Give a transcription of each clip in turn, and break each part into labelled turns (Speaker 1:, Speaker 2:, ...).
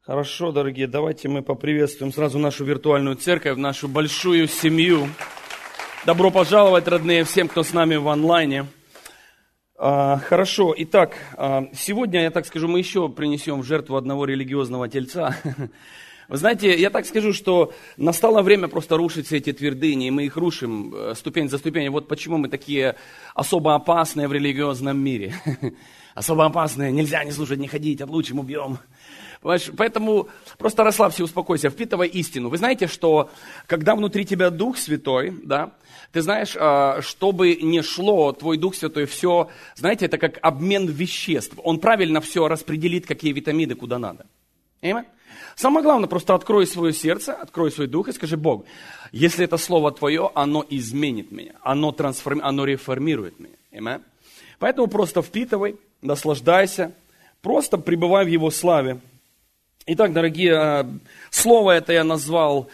Speaker 1: Хорошо, дорогие, давайте мы поприветствуем сразу нашу виртуальную церковь, нашу большую семью. Добро пожаловать, родные, всем, кто с нами в онлайне. Хорошо, итак, сегодня, я так скажу, мы еще принесем в жертву одного религиозного тельца. Вы знаете, я так скажу, что настало время просто рушить все эти твердыни, и мы их рушим ступень за ступенью. Вот почему мы такие особо опасные в религиозном мире. Особо опасные, нельзя не слушать, не ходить, отлучим, убьем. Поэтому просто расслабься, успокойся, впитывай истину. Вы знаете, что когда внутри тебя Дух Святой, да, ты знаешь, чтобы не шло, твой Дух Святой все, знаете, это как обмен веществ. Он правильно все распределит, какие витамины куда надо. Amen? Самое главное, просто открой свое сердце, открой свой дух и скажи: Бог, если это Слово Твое, оно изменит меня, оно реформирует меня. Amen? Поэтому просто впитывай, наслаждайся, просто пребывай в Его славе. Итак, дорогие, слово это я назвал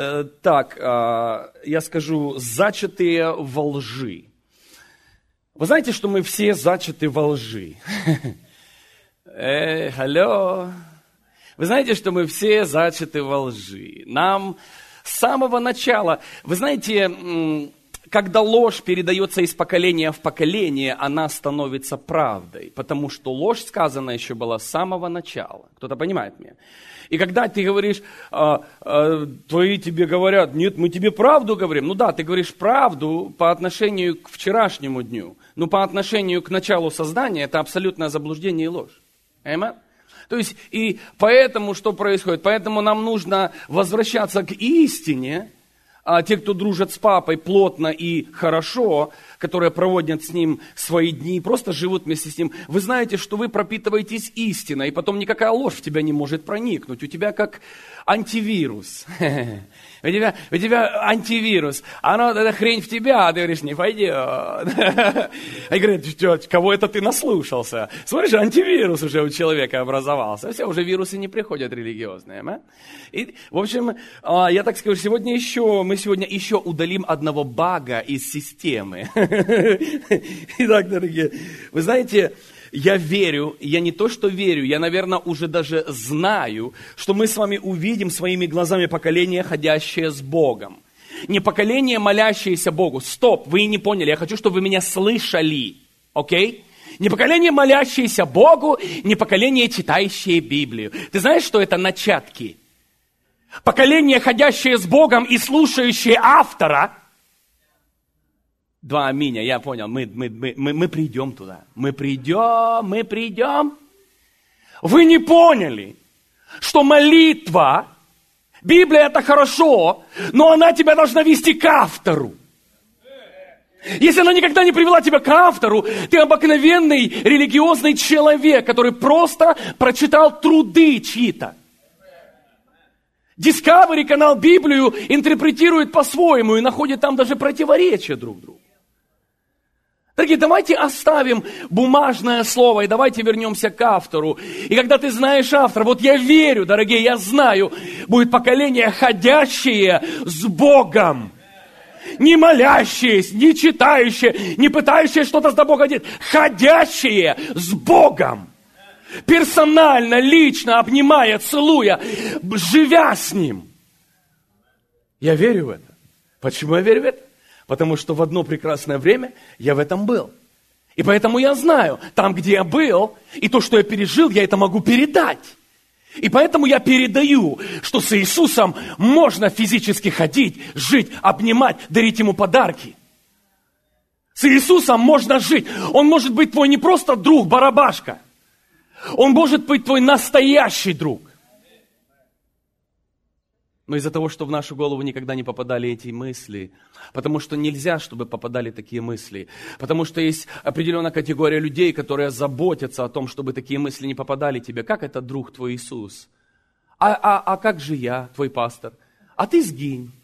Speaker 1: я скажу, зачатые во лжи. Вы знаете, что мы все зачаты во лжи? Алло. Вы знаете, что мы все зачаты во лжи. Нам с самого начала, вы знаете, когда ложь передается из поколения в поколение, она становится правдой, потому что ложь сказана еще была с самого начала. Кто-то понимает меня? И когда ты говоришь, твои тебе говорят: нет, мы тебе правду говорим. Ну да, ты говоришь правду по отношению к вчерашнему дню, но по отношению к началу создания это абсолютное заблуждение и ложь. Amen? То есть, и поэтому что происходит? Поэтому нам нужно возвращаться к истине. А те, кто дружат с папой плотно и хорошо, которые проводят с ним свои дни, просто живут вместе с ним, вы знаете, что вы пропитываетесь истиной, и потом никакая ложь в тебя не может проникнуть. У тебя как антивирус. У тебя антивирус. Эта хрень в тебя, а ты говоришь: не пойдет. И говорят: кого это ты наслушался? Смотришь, антивирус уже у человека образовался. Все, уже вирусы не приходят религиозные. И, в общем, я так скажу, мы сегодня еще удалим одного бага из системы. Итак, дорогие, вы знаете, я верю, я не то что верю, я, наверное, уже даже знаю, что мы с вами увидим своими глазами поколение, ходящее с Богом. Не поколение, молящееся Богу. Стоп, вы не поняли, я хочу, чтобы вы меня слышали. Окей? Не поколение, молящееся Богу, не поколение, читающее Библию. Ты знаешь, что это начатки? Поколение, ходящее с Богом и слушающее автора. 2 аминя, я понял, мы придем туда. Мы придем. Вы не поняли, что молитва, Библия это хорошо, но она тебя должна вести к автору. Если она никогда не привела тебя к автору, ты обыкновенный религиозный человек, который просто прочитал труды чьи-то. Discovery канал Библию интерпретирует по-своему и находит там даже противоречия друг другу. Дорогие, давайте оставим бумажное слово и давайте вернемся к автору. И когда ты знаешь автора, вот я верю, дорогие, я знаю, будет поколение, ходящее с Богом. Не молящееся, не читающее, не пытающее что-то с Богом делать. Ходящее с Богом. Персонально, лично, обнимая, целуя, живя с Ним. Я верю в это. Почему я верю в это? Потому что в одно прекрасное время я в этом был. И поэтому я знаю, там, где я был, и то, что я пережил, я это могу передать. И поэтому я передаю, что с Иисусом можно физически ходить, жить, обнимать, дарить Ему подарки. С Иисусом можно жить. Он может быть твой не просто друг, барабашка. Он может быть твой настоящий друг. Но из-за того, что в нашу голову никогда не попадали эти мысли, потому что нельзя, чтобы попадали такие мысли, потому что есть определенная категория людей, которые заботятся о том, чтобы такие мысли не попадали тебе. Как это друг твой Иисус? А как же я, твой пастор? А ты сгинь.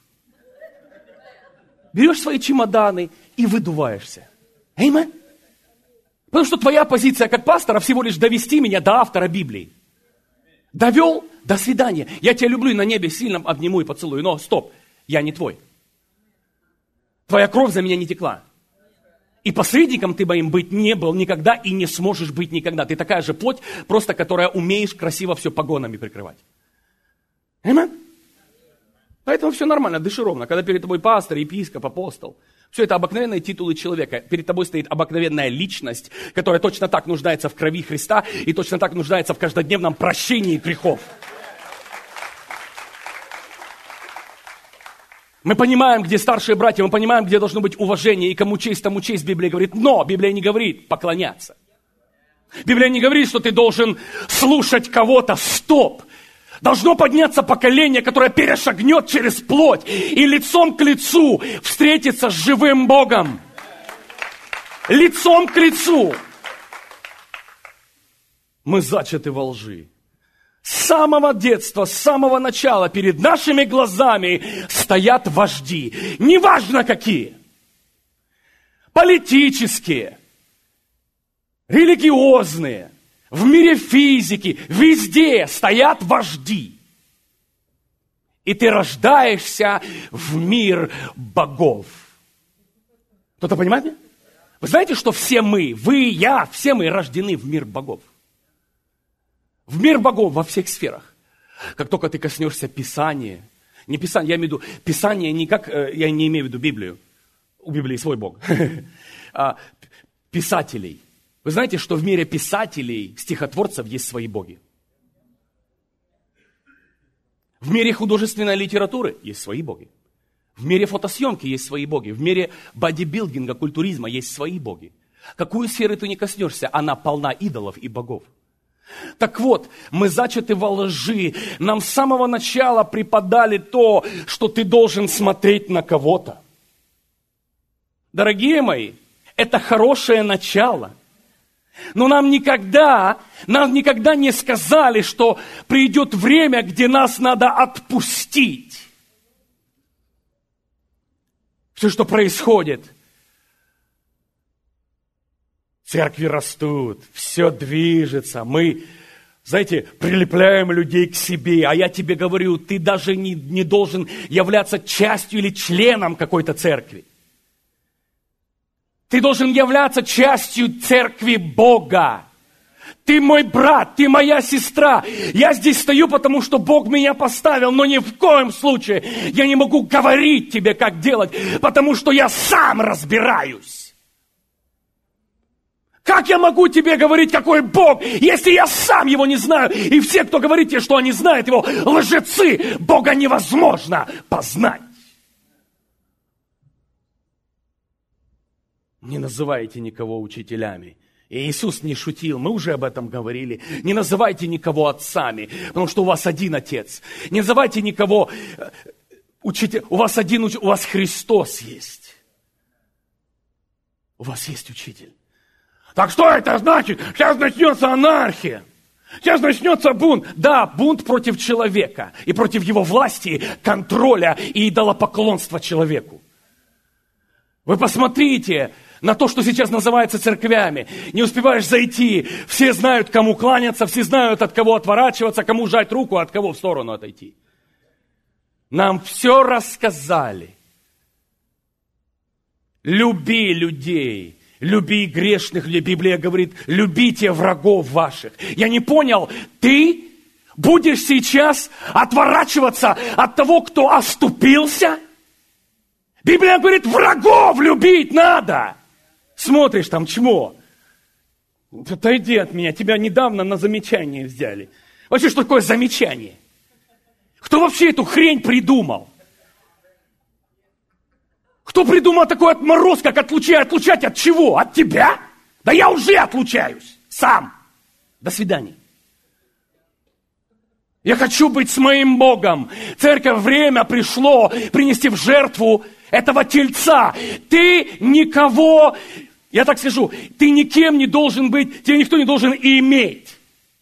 Speaker 1: Берешь свои чемоданы и выдуваешься. Аминь. Потому что твоя позиция как пастора всего лишь довести меня до автора Библии. Довел? До свидания. Я тебя люблю и на небе сильно обниму и поцелую. Но стоп, я не твой. Твоя кровь за меня не текла. И посредником ты моим быть не был никогда и не сможешь быть никогда. Ты такая же плоть, просто которая умеешь красиво все погонами прикрывать. Аминь. Поэтому все нормально, дыши ровно. Когда перед тобой пастор, епископ, апостол, все это обыкновенные титулы человека. Перед тобой стоит обыкновенная личность, которая точно так нуждается в крови Христа и точно так нуждается в каждодневном прощении грехов. Мы понимаем, где старшие братья, мы понимаем, где должно быть уважение, и кому честь, тому честь, Библия говорит. Но Библия не говорит поклоняться. Библия не говорит, что ты должен слушать кого-то. Стоп! Должно подняться поколение, которое перешагнет через плоть и лицом к лицу встретится с живым Богом. Лицом к лицу. Мы зачаты во лжи. С самого детства, с самого начала перед нашими глазами стоят вожди. Неважно какие. Политические, религиозные, в мире физики, везде стоят вожди. И ты рождаешься в мир богов. Кто-то понимает меня? Вы знаете, что все мы, вы, я, все мы рождены в мир богов. В мир богов во всех сферах. Как только ты коснешься Писания, не Писания, я имею в виду, Писание не как, я не имею в виду Библию, у Библии свой Бог, а писателей. Вы знаете, что в мире писателей, стихотворцев есть свои боги? В мире художественной литературы есть свои боги. В мире фотосъемки есть свои боги. В мире бодибилдинга, культуризма есть свои боги. Какую сферу ты не коснешься, она полна идолов и богов. Так вот, мы зачаты во лжи. Нам с самого начала преподали то, что ты должен смотреть на кого-то. Дорогие мои, это хорошее начало. Но нам никогда не сказали, что придет время, где нас надо отпустить. Все, что происходит. Церкви растут, все движется. Мы, знаете, прилепляем людей к себе. А я тебе говорю, ты даже не должен являться частью или членом какой-то церкви. Ты должен являться частью церкви Бога. Ты мой брат, ты моя сестра. Я здесь стою, потому что Бог меня поставил, но ни в коем случае я не могу говорить тебе, как делать, потому что я сам разбираюсь. Как я могу тебе говорить, какой Бог, если я сам его не знаю? И все, кто говорит тебе, что они знают его, лжецы, Бога невозможно познать. Не называйте никого учителями. И Иисус не шутил, мы уже об этом говорили. Не называйте никого отцами, потому что у вас один отец. Не называйте никого учителем. У вас Христос есть. У вас есть учитель. Так что это значит? Сейчас начнется анархия. Сейчас начнется бунт. Да, бунт против человека и против его власти, контроля и идолопоклонства человеку. Вы посмотрите на то, что сейчас называется церквями. Не успеваешь зайти, все знают, кому кланяться, все знают, от кого отворачиваться, кому жать руку, от кого в сторону отойти. Нам все рассказали. Люби людей, люби грешных людей. Библия говорит, любите врагов ваших. Я не понял, ты будешь сейчас отворачиваться от того, кто оступился? Библия говорит, врагов любить надо. Смотришь там, чмо. Отойди от меня, тебя недавно на замечание взяли. Вообще, что такое замечание? Кто вообще эту хрень придумал? Кто придумал такой отмороз, как отлучать от чего? От тебя? Да я уже отлучаюсь сам. До свидания. Я хочу быть с моим Богом. Церковь, время пришло принести в жертву этого тельца. Ты никого, я так скажу, ты никем не должен быть, тебя никто не должен иметь.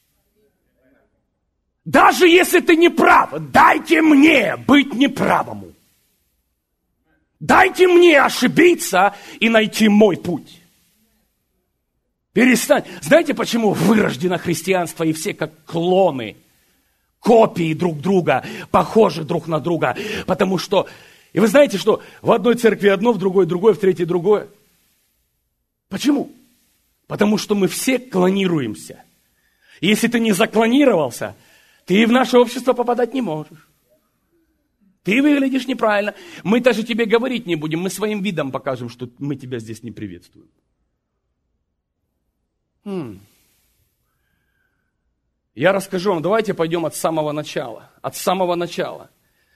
Speaker 1: Даже если ты не прав, дайте мне быть неправому. Дайте мне ошибиться и найти мой путь. Перестань. Знаете, почему вырождено христианство и все как клоны, копии друг друга, похожи друг на друга? Потому что, и вы знаете, что в одной церкви одно, в другой другое, в третьей другое. Почему? Потому что мы все клонируемся. И если ты не заклонировался, ты в наше общество попадать не можешь. Ты выглядишь неправильно. Мы даже тебе говорить не будем. Мы своим видом покажем, что мы тебя здесь не приветствуем. Я расскажу вам, давайте пойдем от самого начала. От самого начала.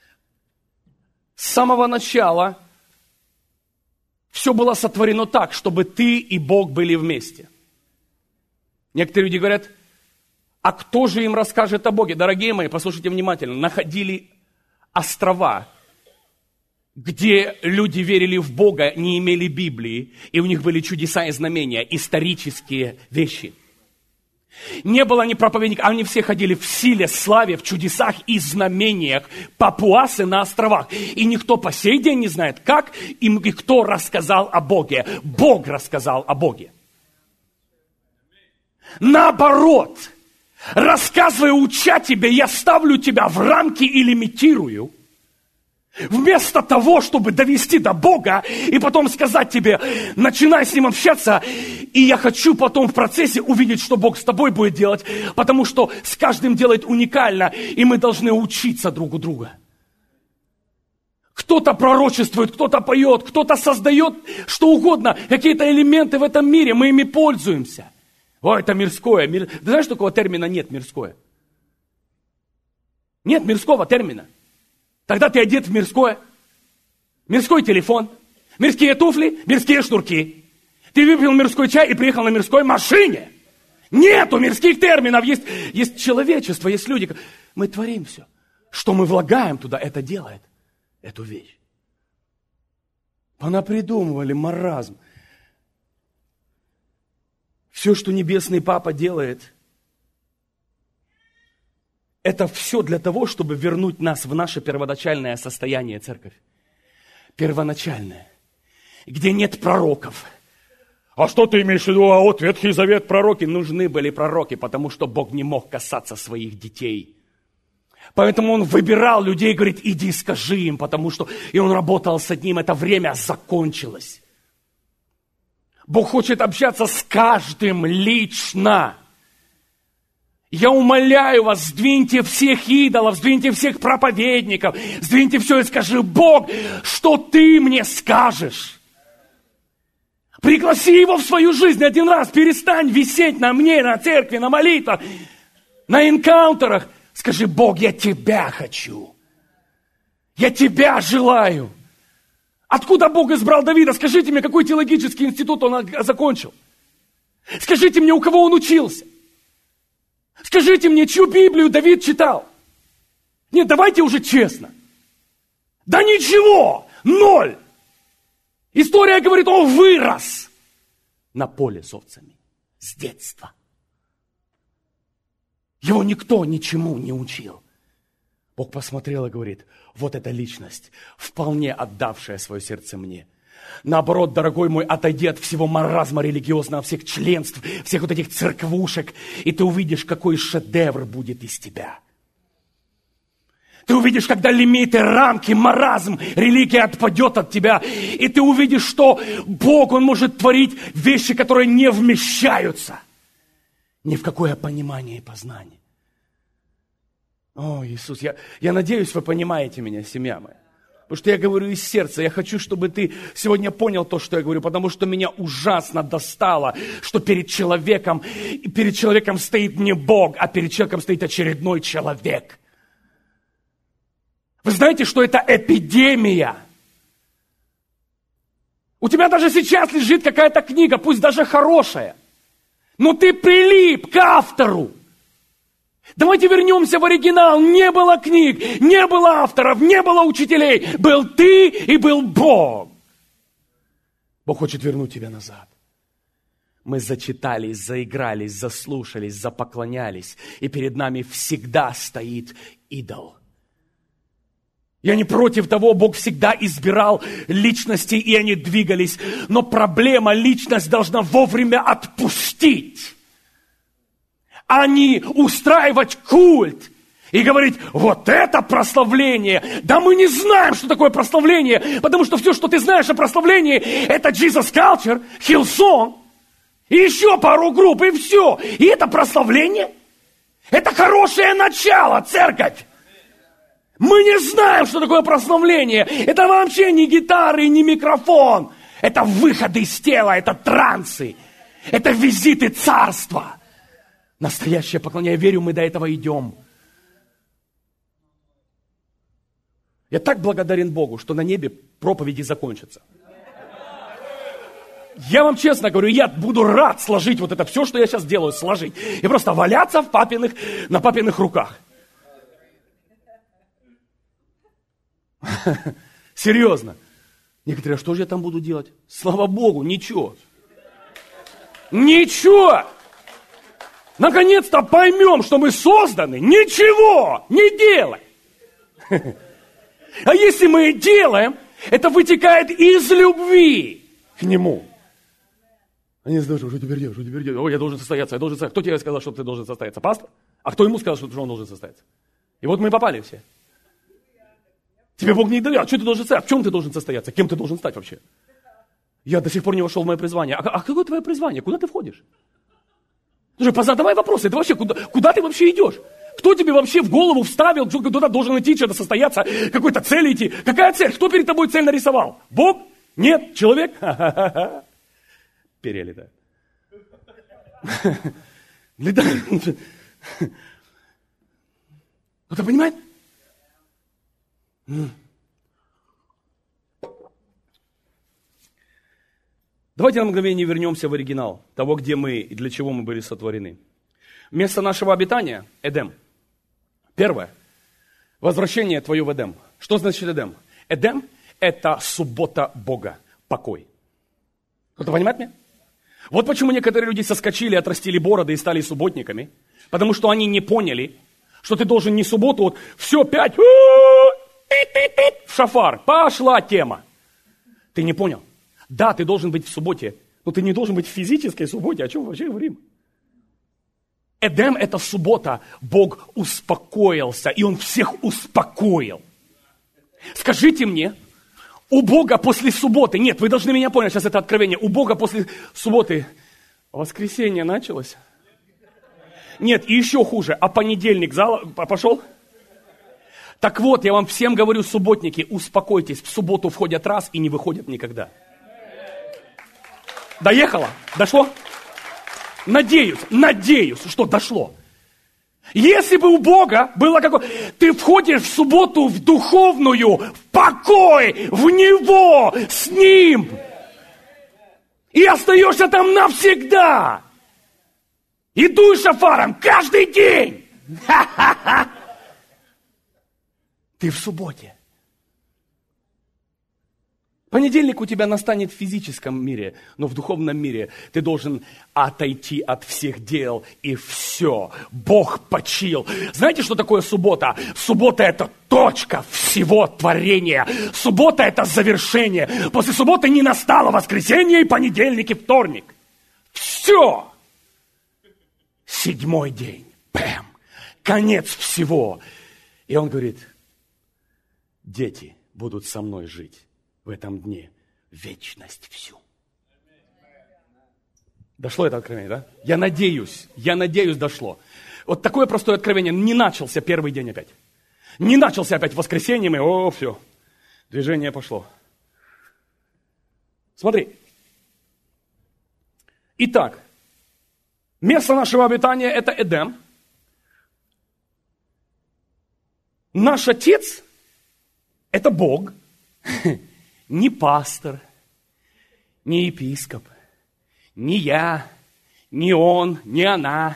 Speaker 1: С самого начала все было сотворено так, чтобы ты и Бог были вместе. Некоторые люди говорят, а кто же им расскажет о Боге? Дорогие мои, послушайте внимательно. Находили острова, где люди верили в Бога, не имели Библии, и у них были чудеса и знамения, исторические вещи. Не было ни проповедников, они все ходили в силе, славе, в чудесах и знамениях, папуасы на островах. И никто по сей день не знает, как им и кто рассказал о Боге. Бог рассказал о Боге. Наоборот, рассказывая, уча тебя, я ставлю тебя в рамки и лимитирую. Вместо того, чтобы довести до Бога и потом сказать тебе, начинай с Ним общаться, и я хочу потом в процессе увидеть, что Бог с тобой будет делать, потому что с каждым делает уникально, и мы должны учиться друг у друга. Кто-то пророчествует, кто-то поет, кто-то создает что угодно, какие-то элементы в этом мире, мы ими пользуемся. О, это мирское. Ты знаешь, такого термина нет, мирское? Нет мирского термина. Тогда ты одет в мирское. Мирской телефон, мирские туфли, мирские шнурки. Ты выпил мирской чай и приехал на мирской машине. Нету мирских терминов. Есть человечество, есть люди. Мы творим все. Что мы влагаем туда, это делает эту вещь. Понапридумывали маразм. Все, что Небесный Папа делает, это все для того, чтобы вернуть нас в наше первоначальное состояние, церковь. Первоначальное. Где нет пророков. А что ты имеешь в виду? А вот Ветхий Завет, пророки. Нужны были пророки, потому что Бог не мог касаться своих детей. Поэтому Он выбирал людей и говорит, иди скажи им, потому что... И Он работал с одним, это время закончилось. Бог хочет общаться с каждым лично. Я умоляю вас, сдвиньте всех идолов, сдвиньте всех проповедников, сдвиньте все и скажи, Бог, что ты мне скажешь? Пригласи его в свою жизнь один раз, перестань висеть на мне, на церкви, на молитвах, на энкаунтерах. Скажи, Бог, я тебя хочу, я тебя желаю. Откуда Бог избрал Давида? Скажите мне, какой теологический институт он закончил? Скажите мне, у кого он учился? Скажите мне, чью Библию Давид читал? Нет, давайте уже честно. Да ничего, ноль. История говорит, он вырос на поле с овцами с детства. Его никто ничему не учил. Бог посмотрел и говорит, вот эта личность, вполне отдавшая свое сердце мне. Наоборот, дорогой мой, отойди от всего маразма религиозного, всех членств, всех вот этих церквушек, и ты увидишь, какой шедевр будет из тебя. Ты увидишь, когда лимиты, рамки, маразм, религия отпадет от тебя, и ты увидишь, что Бог, Он может творить вещи, которые не вмещаются ни в какое понимание и познание. О, Иисус, я надеюсь, вы понимаете меня, семья моя. Потому что я говорю из сердца. Я хочу, чтобы ты сегодня понял то, что я говорю. Потому что меня ужасно достало, что перед человеком стоит не Бог, а перед человеком стоит очередной человек. Вы знаете, что это эпидемия? У тебя даже сейчас лежит какая-то книга, пусть даже хорошая. Но ты прилип к автору. Давайте вернемся в оригинал. Не было книг, не было авторов, не было учителей. Был ты и был Бог. Бог хочет вернуть тебя назад. Мы зачитались, заигрались, заслушались, запоклонялись. И перед нами всегда стоит идол. Я не против того, Бог всегда избирал личности, и они двигались. Но проблема, личность должна вовремя отпустить. А не устраивать культ и говорить, вот это прославление. Да мы не знаем, что такое прославление, потому что все, что ты знаешь о прославлении, это Jesus Culture, Hillsong, и еще пару групп, и все. И это прославление. Это хорошее начало, церковь. Мы не знаем, что такое прославление. Это вообще не гитары, не микрофон. Это выходы из тела, это трансы. Это визиты царства. Настоящее поклонение. Я верю, мы до этого идем. Я так благодарен Богу, что на небе проповеди закончатся. Я вам честно говорю, я буду рад сложить вот это все, что я сейчас делаю, сложить. И просто валяться на папиных руках. Серьезно. Некоторые, а что же я там буду делать? Слава Богу, ничего. Ничего. Наконец-то поймем, что мы созданы ничего не делать. А если мы делаем, это вытекает из любви к Нему. Они знают, что теперь делать, Ой, я должен состояться. Кто тебе сказал, что ты должен состояться? Пастор? А кто ему сказал, что он должен состояться? И вот мы попали все. Тебе Бог не дает. А что ты должен состояться? В чем ты должен состояться? Кем ты должен стать вообще? Я до сих пор не вошел в мое призвание. А какое твое призвание? Куда ты входишь? Слушай, позадавай вопросы. Это вообще, куда ты вообще идешь? Кто тебе вообще в голову вставил, что куда должен идти, что-то состояться, какой-то цель идти? Какая цель? Кто перед тобой цель нарисовал? Бог? Нет? Человек? Перелетает. Летает. Кто-то понимает? Давайте на мгновение вернемся в оригинал того, где мы и для чего мы были сотворены. Место нашего обитания – Эдем. Первое. Возвращение твое в Эдем. Что значит Эдем? Эдем – это суббота Бога, покой. Кто-то понимает меня? Вот почему некоторые люди соскочили, отрастили бороды и стали субботниками. Потому что они не поняли, что ты должен не субботу, вот все, 5, в шафар, пошла тема. Ты не понял. Да, ты должен быть в субботе, но ты не должен быть в физической субботе. О чем вообще говорим? Эдем – это суббота. Бог успокоился, и Он всех успокоил. Скажите мне, у Бога после субботы, нет, вы должны меня понять, сейчас это откровение, у Бога после субботы воскресенье началось? Нет, и еще хуже, а понедельник пошел? Так вот, я вам всем говорю, субботники, успокойтесь, в субботу входят раз и не выходят никогда. Доехало? Дошло? Надеюсь, что дошло. Если бы у Бога было какое... Ты входишь в субботу в духовную, в покой, в Него, с Ним. И остаешься там навсегда. И дуй шафаром каждый день. Ха-ха-ха. Ты в субботе. Понедельник у тебя настанет в физическом мире, но в духовном мире ты должен отойти от всех дел и все. Бог почил. Знаете, что такое суббота? Суббота – это точка всего творения. Суббота – это завершение. После субботы не настало воскресенье и понедельник и вторник. Все. 7-й день. Бэм. Конец всего. И он говорит, дети будут со мной жить в этом дне вечность всю. Дошло это откровение, да? Я надеюсь, дошло. Вот такое простое откровение. Не начался первый день опять. Не начался опять воскресеньем, и все. Движение пошло. Смотри. Итак, место нашего обитания – это Эдем. Наш Отец – это Бог. Не пастор, не епископ, не я, не он, не она.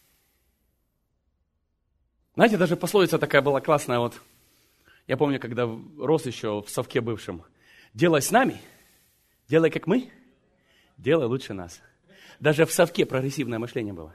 Speaker 1: Знаете, даже пословица такая была классная. Вот я помню, когда рос еще в совке бывшем. Делай с нами, делай как мы, делай лучше нас. Даже в совке прогрессивное мышление было.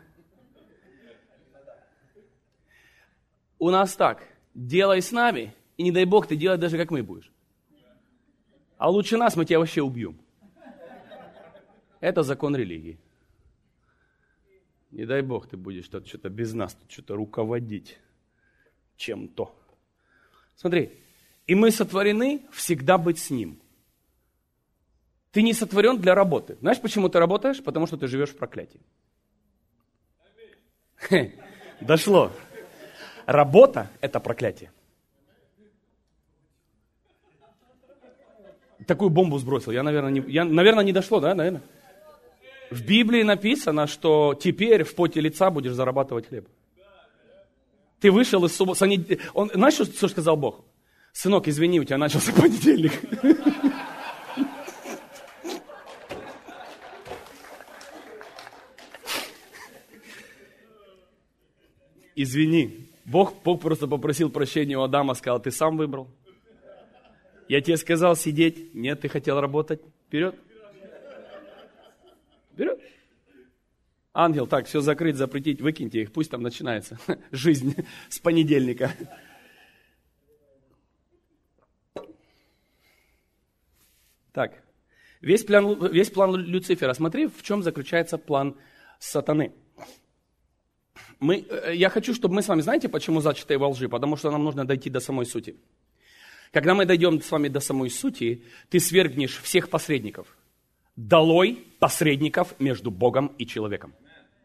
Speaker 1: У нас так, делай с нами, и не дай Бог ты делай даже как мы будешь. А лучше нас, мы тебя вообще убьем. Это закон религии. Не дай Бог, ты будешь что-то без нас, что-то руководить чем-то. Смотри, и мы сотворены всегда быть с Ним. Ты не сотворен для работы. Знаешь, почему ты работаешь? Потому что ты живешь в проклятии. Дошло. Работа – это проклятие. такую бомбу сбросил. Наверное, не дошло, да, наверное? В Библии написано, что теперь в поте лица будешь зарабатывать хлеб. Ты вышел из субботы. Знаешь, что сказал Бог? Сынок, извини, у тебя начался понедельник. Извини. Бог просто попросил прощения у Адама, сказал, ты сам выбрал. Я тебе сказал сидеть. Нет, ты хотел работать. Вперед. Вперед. Ангел, так, все закрыть, запретить, выкиньте их, пусть там начинается жизнь с понедельника. Так, весь план Люцифера. Смотри, в чем заключается план сатаны. Я хочу, чтобы мы с вами, знаете, почему зачатые во лжи? Потому что нам нужно дойти до самой сути. Когда мы дойдем с вами до самой сути, ты свергнешь всех посредников. Долой посредников между Богом и человеком.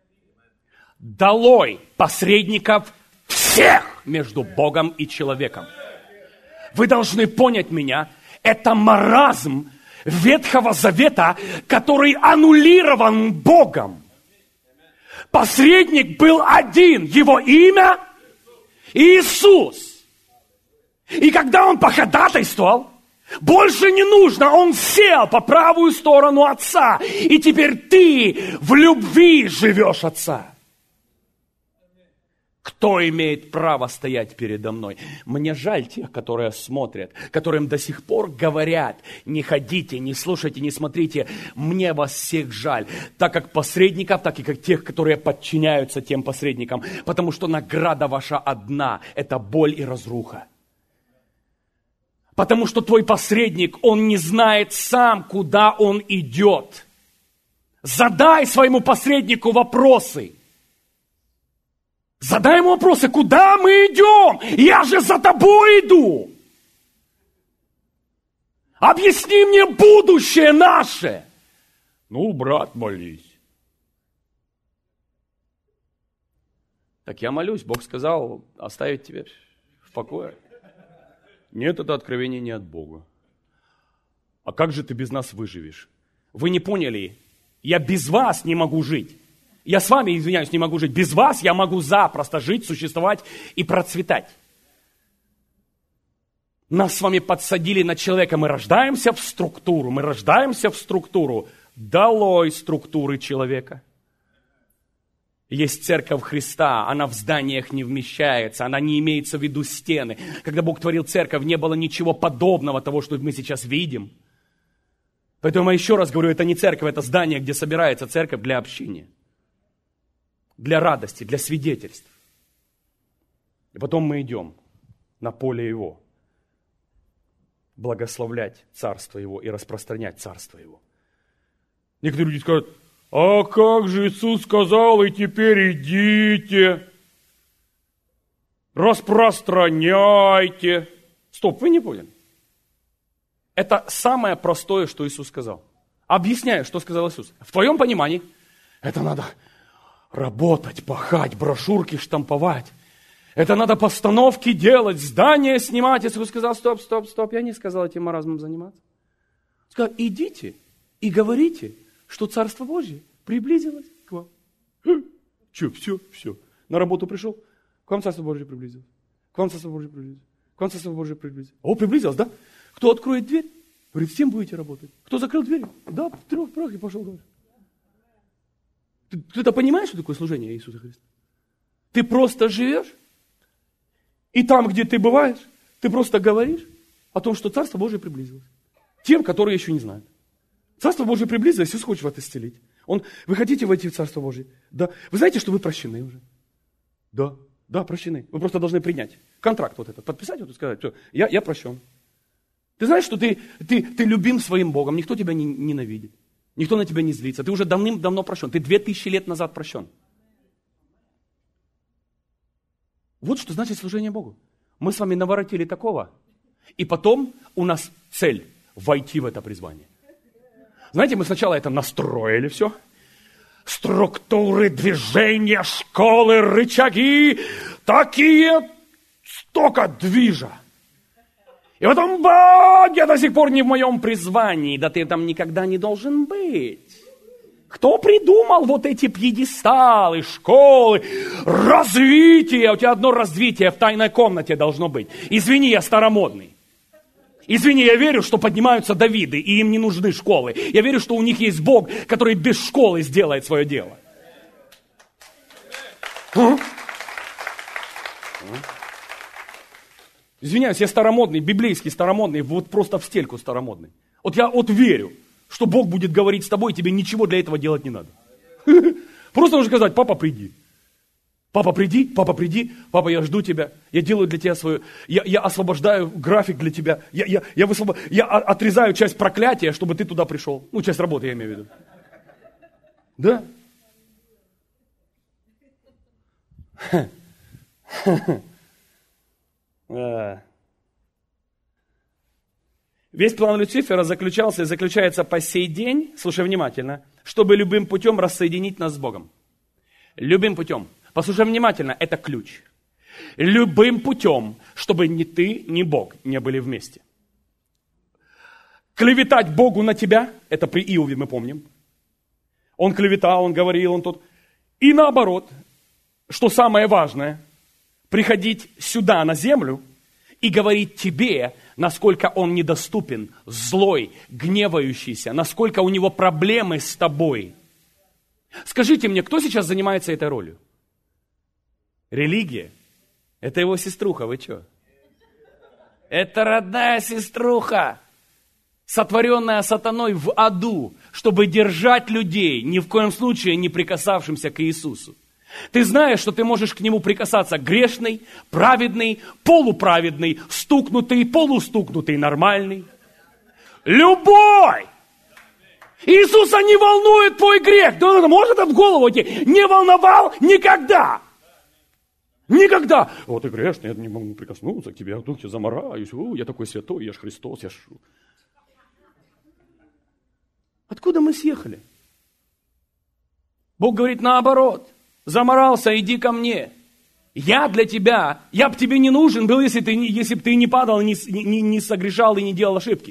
Speaker 1: Долой посредников всех между Богом и человеком. Вы должны понять меня, это маразм Ветхого Завета, который аннулирован Богом. Посредник был один, его имя Иисус. И когда он походатайствовал, больше не нужно, он сел по правую сторону Отца. И теперь ты в любви живешь Отца. Кто имеет право стоять передо мной? Мне жаль тех, которые смотрят, которым до сих пор говорят, не ходите, не слушайте, не смотрите. Мне вас всех жаль, так как посредников, так и как тех, которые подчиняются тем посредникам. Потому что награда ваша одна, это боль и разруха. Потому что твой посредник, он не знает сам, куда он идет. Задай своему посреднику вопросы. Задай ему вопросы, куда мы идем? Я же за тобой иду. Объясни мне будущее наше. Ну, брат, молись. Так я молюсь, Бог сказал оставить тебя в покое. Нет, это откровение не от Бога. А как же ты без нас выживешь? Вы не поняли, я без вас не могу жить. Я с вами, извиняюсь, не могу жить. Без вас я могу запросто жить, существовать и процветать. Нас с вами подсадили на человека. Мы рождаемся в структуру. Долой структуры человека. Есть церковь Христа, она в зданиях не вмещается, она не имеется в виду стены. Когда Бог творил церковь, не было ничего подобного того, что мы сейчас видим. Поэтому я еще раз говорю, это не церковь, это здание, где собирается церковь для общения. Для радости, для свидетельств. И потом мы идем на поле Его. Благословлять Царство Его и распространять Царство Его. Некоторые люди скажут, а как же Иисус сказал, и теперь идите, распространяйте. Стоп, вы не поняли? Это самое простое, что Иисус сказал. Объясняю, что сказал Иисус. В твоем понимании, это надо работать, пахать, брошюрки штамповать. Это надо постановки делать, здания снимать. Иисус сказал, стоп, я не сказал этим маразмом заниматься. Сказал, идите и говорите, что Царство Божье приблизилось к вам. Че, все. На работу пришел, к вам Царство Божье приблизилось. К вам Царство Божье приблизилось. К вам Царство Божье приблизилось. О, приблизилось, да? Кто откроет дверь, говорит, с тем будете работать. Кто закрыл дверь? Да, в 3 прах и пошел дальше. Ты-то понимаешь, что такое служение Иисуса Христа? Ты просто живешь, и там, где ты бываешь, ты просто говоришь о том, что Царство Божие приблизилось. Тем, которые еще не знают. Царство Божие приблизилось, Иисус хочет вас исцелить. Вы хотите войти в Царство Божие? Да. Вы знаете, что вы прощены уже? Да, прощены. Вы просто должны принять контракт вот этот, подписать вот и сказать, все, я прощен. Ты знаешь, что ты любим своим Богом, никто тебя не ненавидит. Никто на тебя не злится. Ты уже давным-давно прощен. Ты 2000 лет назад прощен. Вот что значит служение Богу. Мы с вами наворотили такого. И потом у нас цель войти в это призвание. Знаете, мы сначала это настроили все. Структуры, движения, школы, рычаги. Столько движа. И потом, Бог, я до сих пор не в моем призвании. Да ты там никогда не должен быть. Кто придумал вот эти пьедесталы, школы, развитие? У тебя одно развитие в тайной комнате должно быть. Извини, я старомодный. Извини, я верю, что поднимаются Давиды, и им не нужны школы. Я верю, что у них есть Бог, который без школы сделает свое дело. Извиняюсь, я старомодный, библейский старомодный, вот просто в стельку старомодный. Вот я верю, что Бог будет говорить с тобой, и тебе ничего для этого делать не надо. Просто нужно сказать: папа, приди. Папа, приди, папа, я жду тебя, я делаю для тебя свою, я освобождаю график для тебя, я отрезаю часть проклятия, чтобы ты туда пришел. Ну, часть работы я имею в виду. Да? Весь план Люцифера заключался и заключается по сей день, слушай внимательно, чтобы любым путем рассоединить нас с Богом. Любым путем. Послушай внимательно, это ключ. Любым путем, чтобы ни ты, ни Бог не были вместе. Клеветать Богу на тебя, это при Иове мы помним. Он клеветал, он говорил, он тут. И наоборот, что самое важное, приходить сюда, на землю, и говорить тебе, насколько он недоступен, злой, гневающийся, насколько у него проблемы с тобой. Скажите мне, кто сейчас занимается этой ролью? Религия. Это его сеструха, вы что? Это родная сеструха, сотворенная сатаной в аду, чтобы держать людей, ни в коем случае не прикасавшимся к Иисусу. Ты знаешь, что ты можешь к Нему прикасаться грешный, праведный, полуправедный, стукнутый, полустукнутый, нормальный. Любой! Иисуса не волнует твой грех. Да, может это в голову идти? Не волновал никогда. Никогда. Вот ты грешный, я не могу прикоснуться к тебе, я вдруг замараюсь. Я такой святой, я ж Христос, я ж... Откуда мы съехали? Бог говорит наоборот. Заморался, иди ко мне. Я для тебя, я бы тебе не нужен был, если бы ты не падал, не согрешал и не делал ошибки.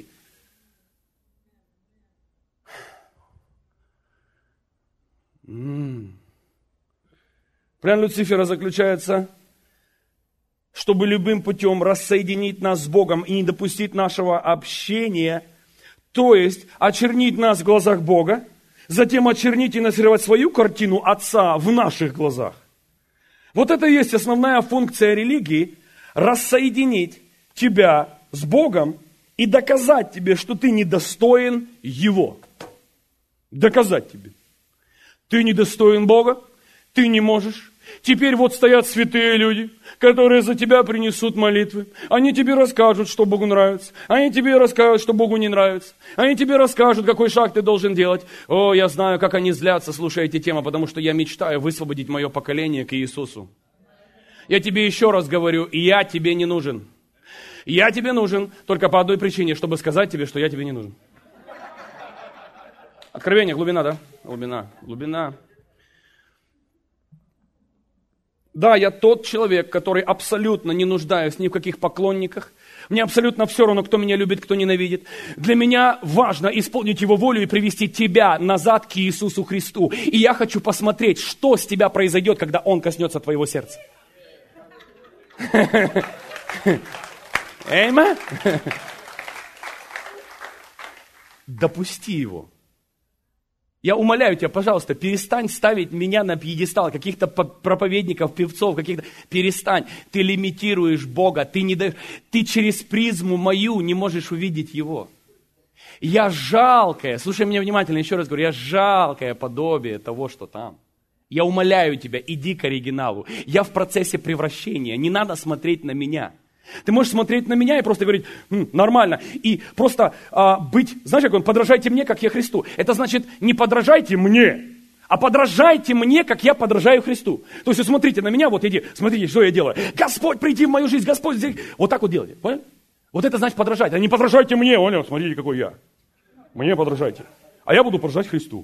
Speaker 1: План Люцифера заключается, чтобы любым путем рассоединить нас с Богом и не допустить нашего общения, то есть очернить нас в глазах Бога, затем очернить и нарисовать свою картину Отца в наших глазах. Вот это и есть основная функция религии – рассоединить тебя с Богом и доказать тебе, что ты недостоин Его. Доказать тебе. Ты недостоин Бога, ты не можешь. Теперь вот стоят святые люди, которые за тебя принесут молитвы. Они тебе расскажут, что Богу нравится. Они тебе расскажут, что Богу не нравится. Они тебе расскажут, какой шаг ты должен делать. О, я знаю, как они злятся, слушая эти темы, потому что я мечтаю высвободить мое поколение к Иисусу. Я тебе еще раз говорю, я тебе не нужен. Я тебе нужен только по одной причине, чтобы сказать тебе, что я тебе не нужен. Откровение, глубина, да? Глубина. Да, я тот человек, который абсолютно не нуждаюсь ни в каких поклонниках. Мне абсолютно все равно, кто меня любит, кто ненавидит. Для меня важно исполнить Его волю и привести тебя назад к Иисусу Христу. И я хочу посмотреть, что с тебя произойдет, когда Он коснется твоего сердца. Эйма? Допусти Его. Я умоляю тебя, пожалуйста, перестань ставить меня на пьедестал, каких-то проповедников, певцов, каких-то... Перестань. Ты лимитируешь Бога, ты через призму мою не можешь увидеть Его. Я жалкое, слушай меня внимательно, еще раз говорю, я жалкое подобие того, что там. Я умоляю тебя, иди к оригиналу. Я в процессе превращения, не надо смотреть на меня. Ты можешь смотреть на меня и просто говорить, нормально. И просто быть, знаешь, как он, подражайте мне, как я Христу. Это значит, не подражайте мне, а подражайте мне, как я подражаю Христу. То есть, смотрите на меня, вот иди, смотрите, что я делаю. Господь, приди в мою жизнь, Господь здесь. Вот так вот делайте, понял? Вот это значит подражать. А не подражайте мне, понял? Смотрите, какой я. Мне подражайте. А я буду подражать Христу.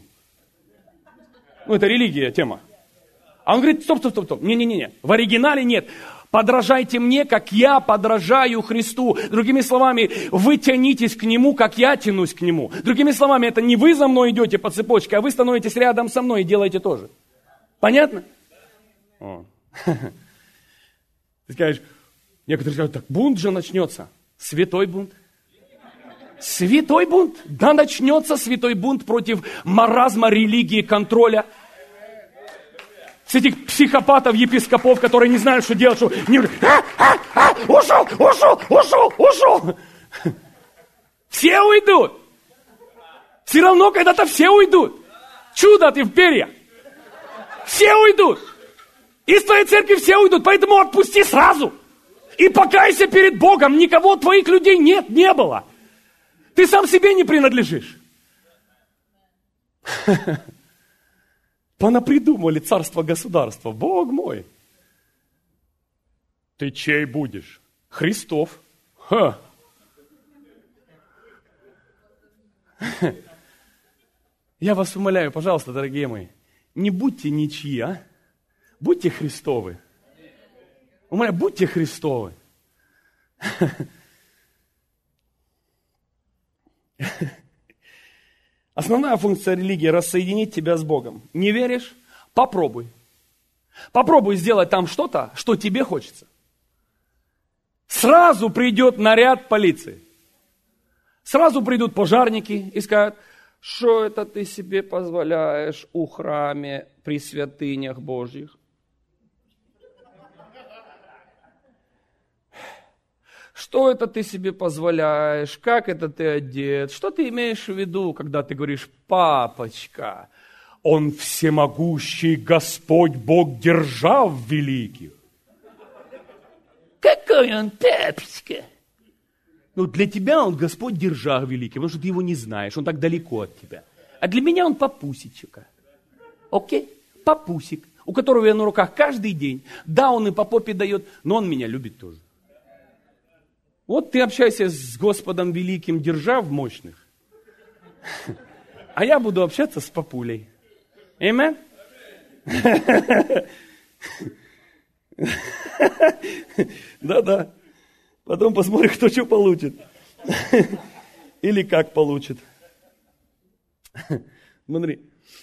Speaker 1: Ну, это религия, тема. А он говорит, стоп. Не. В оригинале нет. Подражайте мне, как я подражаю Христу. Другими словами, вы тянитесь к Нему, как я тянусь к Нему. Другими словами, это не вы за мной идете по цепочке, а вы становитесь рядом со мной и делаете тоже. Понятно? Ты скажешь, некоторые скажут, так бунт же начнется. Святой бунт. Святой бунт. Да, начнется святой бунт против маразма религии, контроля. С этих психопатов, епископов, которые не знают, что делать, что не... Ушел. Все уйдут. Все равно когда-то все уйдут. Чудо ты в перья. Все уйдут. Из твоей церкви все уйдут, поэтому отпусти сразу. И покайся перед Богом. Никого твоих людей нет, не было. Ты сам себе не принадлежишь. Понапридумывали царство-государство. Бог мой. Ты чей будешь? Христов. Ха. Я вас умоляю, пожалуйста, дорогие мои, не будьте ничьи, а? Будьте Христовы. Умоляю, будьте Христовы. Основная функция религии – рассоединить тебя с Богом. Не веришь? Попробуй. Попробуй сделать там что-то, что тебе хочется. Сразу придет наряд полиции. Сразу придут пожарники и скажут, что это ты себе позволяешь у храме при святынях Божьих? Что это ты себе позволяешь? Как это ты одет? Что ты имеешь в виду, когда ты говоришь, папочка, Он всемогущий Господь, Бог держав великих? Какой Он папочка? Ну, для тебя Он Господь держав великий, потому что ты Его не знаешь, Он так далеко от тебя. А для меня Он папусечка. Окей? Папусик, у которого я на руках каждый день. Да, Он и по попе дает, но Он меня любит тоже. Вот ты общайся с Господом великим, держав мощных. А я буду общаться с папулей. Аминь? Да-да. Потом посмотрим, кто что получит. Или как получит. Смотри.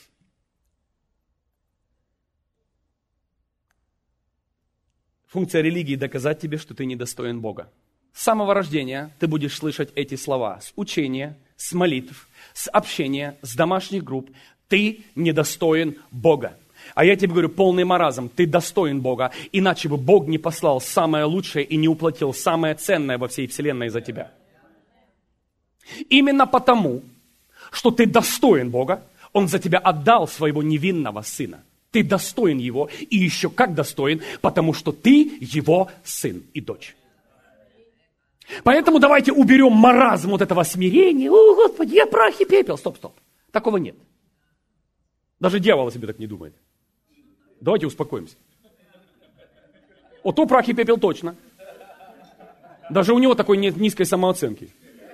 Speaker 1: Функция религии – доказать тебе, что ты недостоин Бога. С самого рождения ты будешь слышать эти слова. С учения, с молитв, с общения, с домашних групп. Ты недостоин Бога. А я тебе говорю, полный маразм, ты достоин Бога. Иначе бы Бог не послал самое лучшее и не уплатил самое ценное во всей вселенной за тебя. Именно потому, что ты достоин Бога, Он за тебя отдал своего невинного сына. Ты достоин Его, и еще как достоин, потому что ты Его сын и дочь. Поэтому давайте уберем маразм вот этого смирения. О, Господи, я прах и пепел. Стоп. Такого нет. Даже дьявол о себе так не думает. Давайте успокоимся. Вот то прах и пепел точно. Даже у него такой нет низкой самооценки.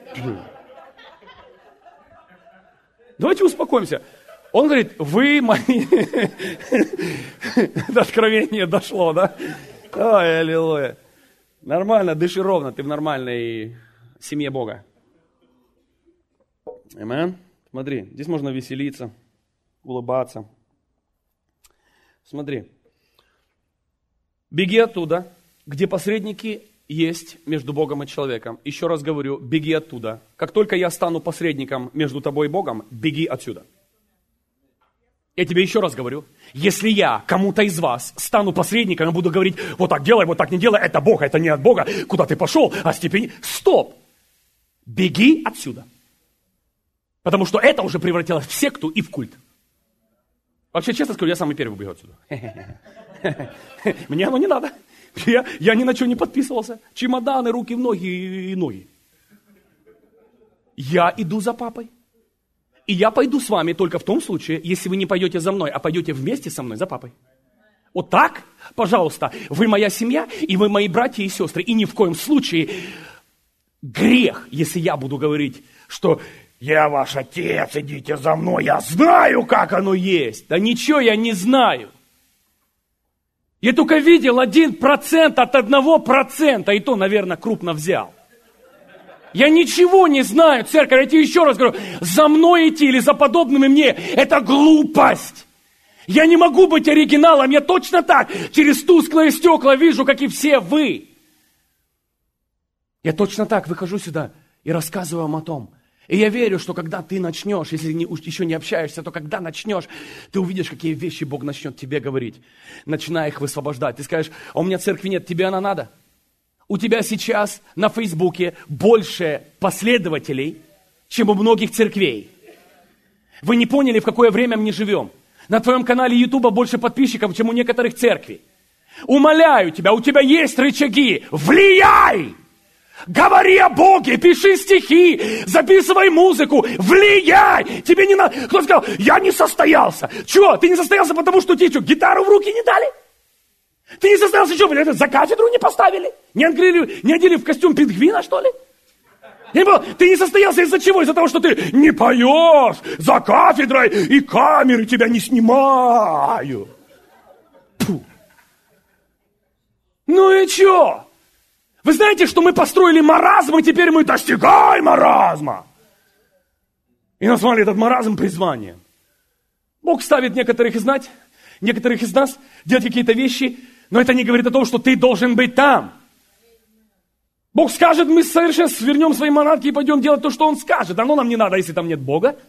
Speaker 1: Давайте успокоимся. Он говорит, вы мои... До откровения дошло, да? Ой, аллилуйя. Нормально, дыши ровно, ты в нормальной семье Бога. Аминь. Смотри, здесь можно веселиться, улыбаться. Смотри. Беги оттуда, где посредники есть между Богом и человеком. Еще раз говорю, беги оттуда. Как только я стану посредником между тобой и Богом, беги отсюда. Я тебе еще раз говорю, если я кому-то из вас стану посредником и буду говорить, вот так делай, вот так не делай, это Бог, это не от Бога, куда ты пошел, а степень... Стоп! Беги отсюда. Потому что это уже превратилось в секту и в культ. Вообще, честно скажу, я самый первый убегу отсюда. Мне оно не надо. Я ни на что не подписывался. Чемоданы, руки в ноги и ноги. Я иду за папой. И я пойду с вами только в том случае, если вы не пойдете за мной, а пойдете вместе со мной за папой. Вот так, пожалуйста, вы моя семья, и вы мои братья и сестры. И ни в коем случае грех, если я буду говорить, что я ваш отец, идите за мной, я знаю, как оно есть. Да ничего я не знаю. Я только видел 1% от 1%, и то, наверное, крупно взял. Я ничего не знаю, церковь, я тебе еще раз говорю, за мной идти или за подобными мне, это глупость. Я не могу быть оригиналом, я точно так, через тусклые стекла вижу, как и все вы. Я точно так выхожу сюда и рассказываю вам о том. И я верю, что когда ты начнешь, если еще не общаешься, то когда начнешь, ты увидишь, какие вещи Бог начнет тебе говорить. Начинай их высвобождать. Ты скажешь, а у меня церкви нет, тебе она надо? У тебя сейчас на Фейсбуке больше последователей, чем у многих церквей. Вы не поняли, в какое время мы живем. На твоем канале Ютуба больше подписчиков, чем у некоторых церквей. Умоляю тебя, у тебя есть рычаги. Влияй! Говори о Боге, пиши стихи, записывай музыку, влияй! Тебе не надо... Кто сказал, я не состоялся? Чего? Ты не состоялся, потому что тебе что, гитару в руки не дали? Ты не состоялся, что, за кафедру не поставили? Не одели в костюм пингвина, что ли? Ты не состоялся из-за чего? Из-за того, что ты не поешь за кафедрой, и камеры тебя не снимают. Фу. Ну и что? Вы знаете, что мы построили маразм, и теперь мы достигаем маразма. И назвали этот маразм призванием. Бог ставит некоторых из нас делать какие-то вещи, но это не говорит о том, что ты должен быть там. Бог скажет, мы совершенно свернем свои манатки и пойдем делать то, что Он скажет. Оно нам не надо, если там нет Бога.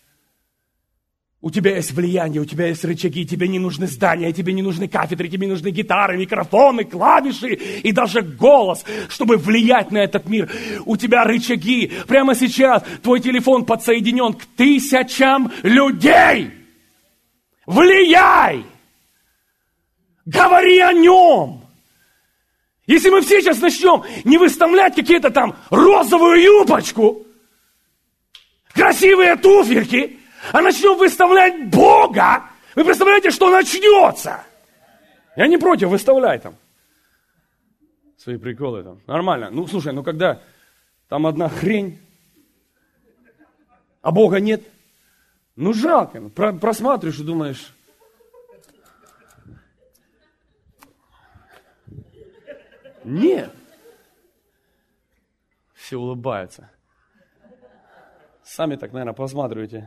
Speaker 1: У тебя есть влияние, у тебя есть рычаги, тебе не нужны здания, тебе не нужны кафедры, тебе не нужны гитары, микрофоны, клавиши и даже голос, чтобы влиять на этот мир. У тебя рычаги. Прямо сейчас твой телефон подсоединен к 1000 людей. Влияй! Говори о нем! Если мы все сейчас начнем не выставлять какие-то там розовую юбочку, красивые туфельки, а начнем выставлять Бога, вы представляете, что начнется? Я не против, выставляй там. Свои приколы там. Нормально. Ну, слушай, когда там одна хрень, а Бога нет, жалко. Просматриваешь и думаешь... Нет. Все улыбаются. Сами так, наверное, посматриваете.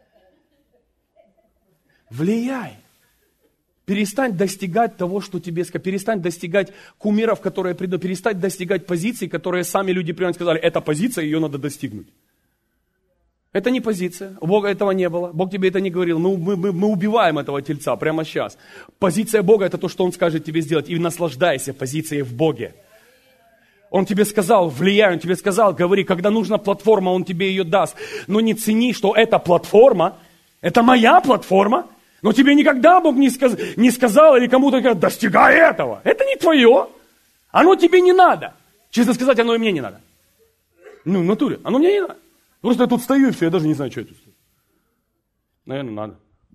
Speaker 1: Влияй. Перестань достигать того, что тебе сказали. Перестань достигать кумиров, которые придут. Перестань достигать позиций, которые сами люди прямо сказали, эта позиция, ее надо достигнуть. Это не позиция. У Бога этого не было. Бог тебе это не говорил. Мы убиваем этого тельца прямо сейчас. Позиция Бога это то, что Он скажет тебе сделать. И наслаждайся позицией в Боге. Он тебе сказал, влияй, Он тебе сказал, говори, когда нужна платформа, Он тебе ее даст. Но не цени, что эта платформа, это моя платформа, но тебе никогда Бог не сказал или кому-то сказал, достигай этого. Это не твое. Оно тебе не надо. Честно сказать, оно и мне не надо. В натуре, оно мне не надо. Просто я тут стою и все, я даже не знаю, что я тут стою. Наверное,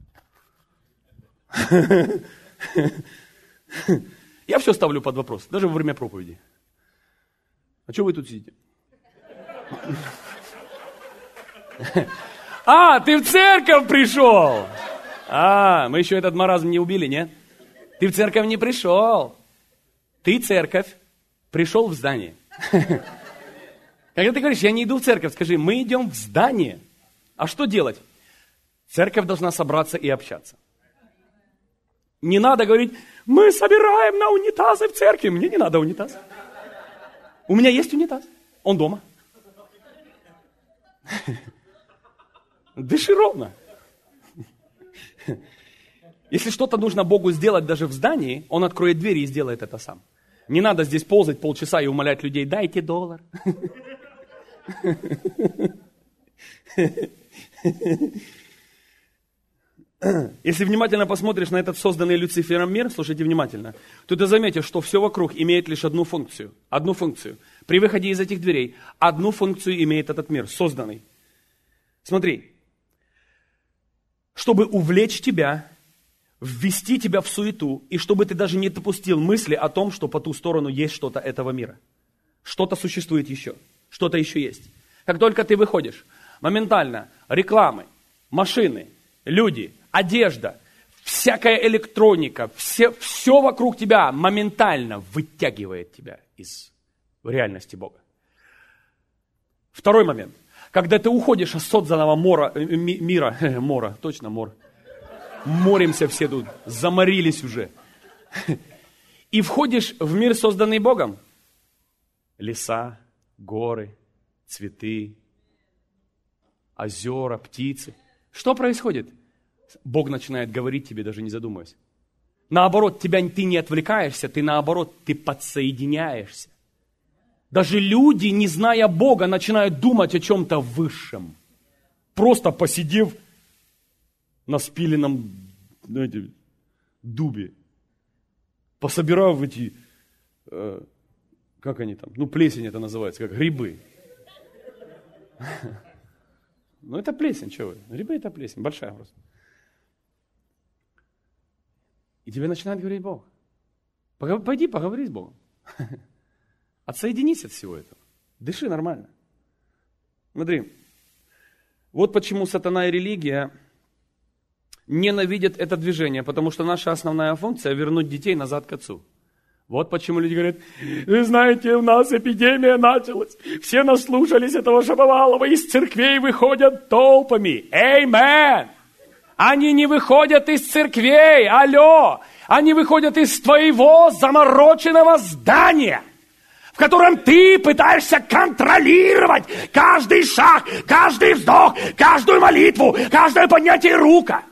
Speaker 1: надо. Я все ставлю под вопрос, даже во время проповеди. А что вы тут сидите? Ты в церковь пришел! Мы еще этот маразм не убили, нет? Ты в церковь не пришел. Ты, церковь, пришел в здание. Когда ты говоришь, я не иду в церковь, скажи, мы идем в здание. А что делать? Церковь должна собраться и общаться. Не надо говорить, мы собираем на унитазы в церкви. Мне не надо унитаз. У меня есть унитаз. Он дома. Дыши ровно. Если что-то нужно Богу сделать даже в здании, Он откроет двери и сделает это сам. Не надо здесь ползать полчаса и умолять людей, дайте $1. Если внимательно посмотришь на этот созданный Люцифером мир, слушайте внимательно, то ты заметишь, что все вокруг имеет лишь одну функцию. Одну функцию. При выходе из этих дверей одну функцию имеет этот мир, созданный. Смотри. Чтобы увлечь тебя, ввести тебя в суету, и чтобы ты даже не допустил мысли о том, что по ту сторону есть что-то этого мира. Что-то существует еще. Что-то еще есть. Как только ты выходишь, моментально рекламы, машины, люди, одежда, всякая электроника, все вокруг тебя моментально вытягивает тебя из реальности Бога. Второй момент. Когда ты уходишь от созданного мира, моримся все тут, заморились уже. И входишь в мир, созданный Богом. Леса, горы, цветы, озера, птицы. Что происходит? Бог начинает говорить тебе, даже не задумываясь. Наоборот, ты не отвлекаешься, ты подсоединяешься. Даже люди, не зная Бога, начинают думать о чем-то высшем. Просто посидев на спиленном, дубе. Пособирав эти, как они там, плесень это называется, как грибы. Это плесень, что вы? Грибы это плесень, большая просто. И тебе начинает говорить Бог. Пойди поговори с Богом. Отсоединись от всего этого. Дыши нормально. Смотри, вот почему сатана и религия ненавидят это движение, потому что наша основная функция – вернуть детей назад к Отцу. Вот почему люди говорят: вы знаете, у нас эпидемия началась, все наслушались этого Шаповалова, из церквей выходят толпами. Эймен! Они не выходят из церквей, алло! Они выходят из твоего замороченного здания, в котором ты пытаешься контролировать каждый шаг, каждый вздох, каждую молитву, каждое поднятие рука.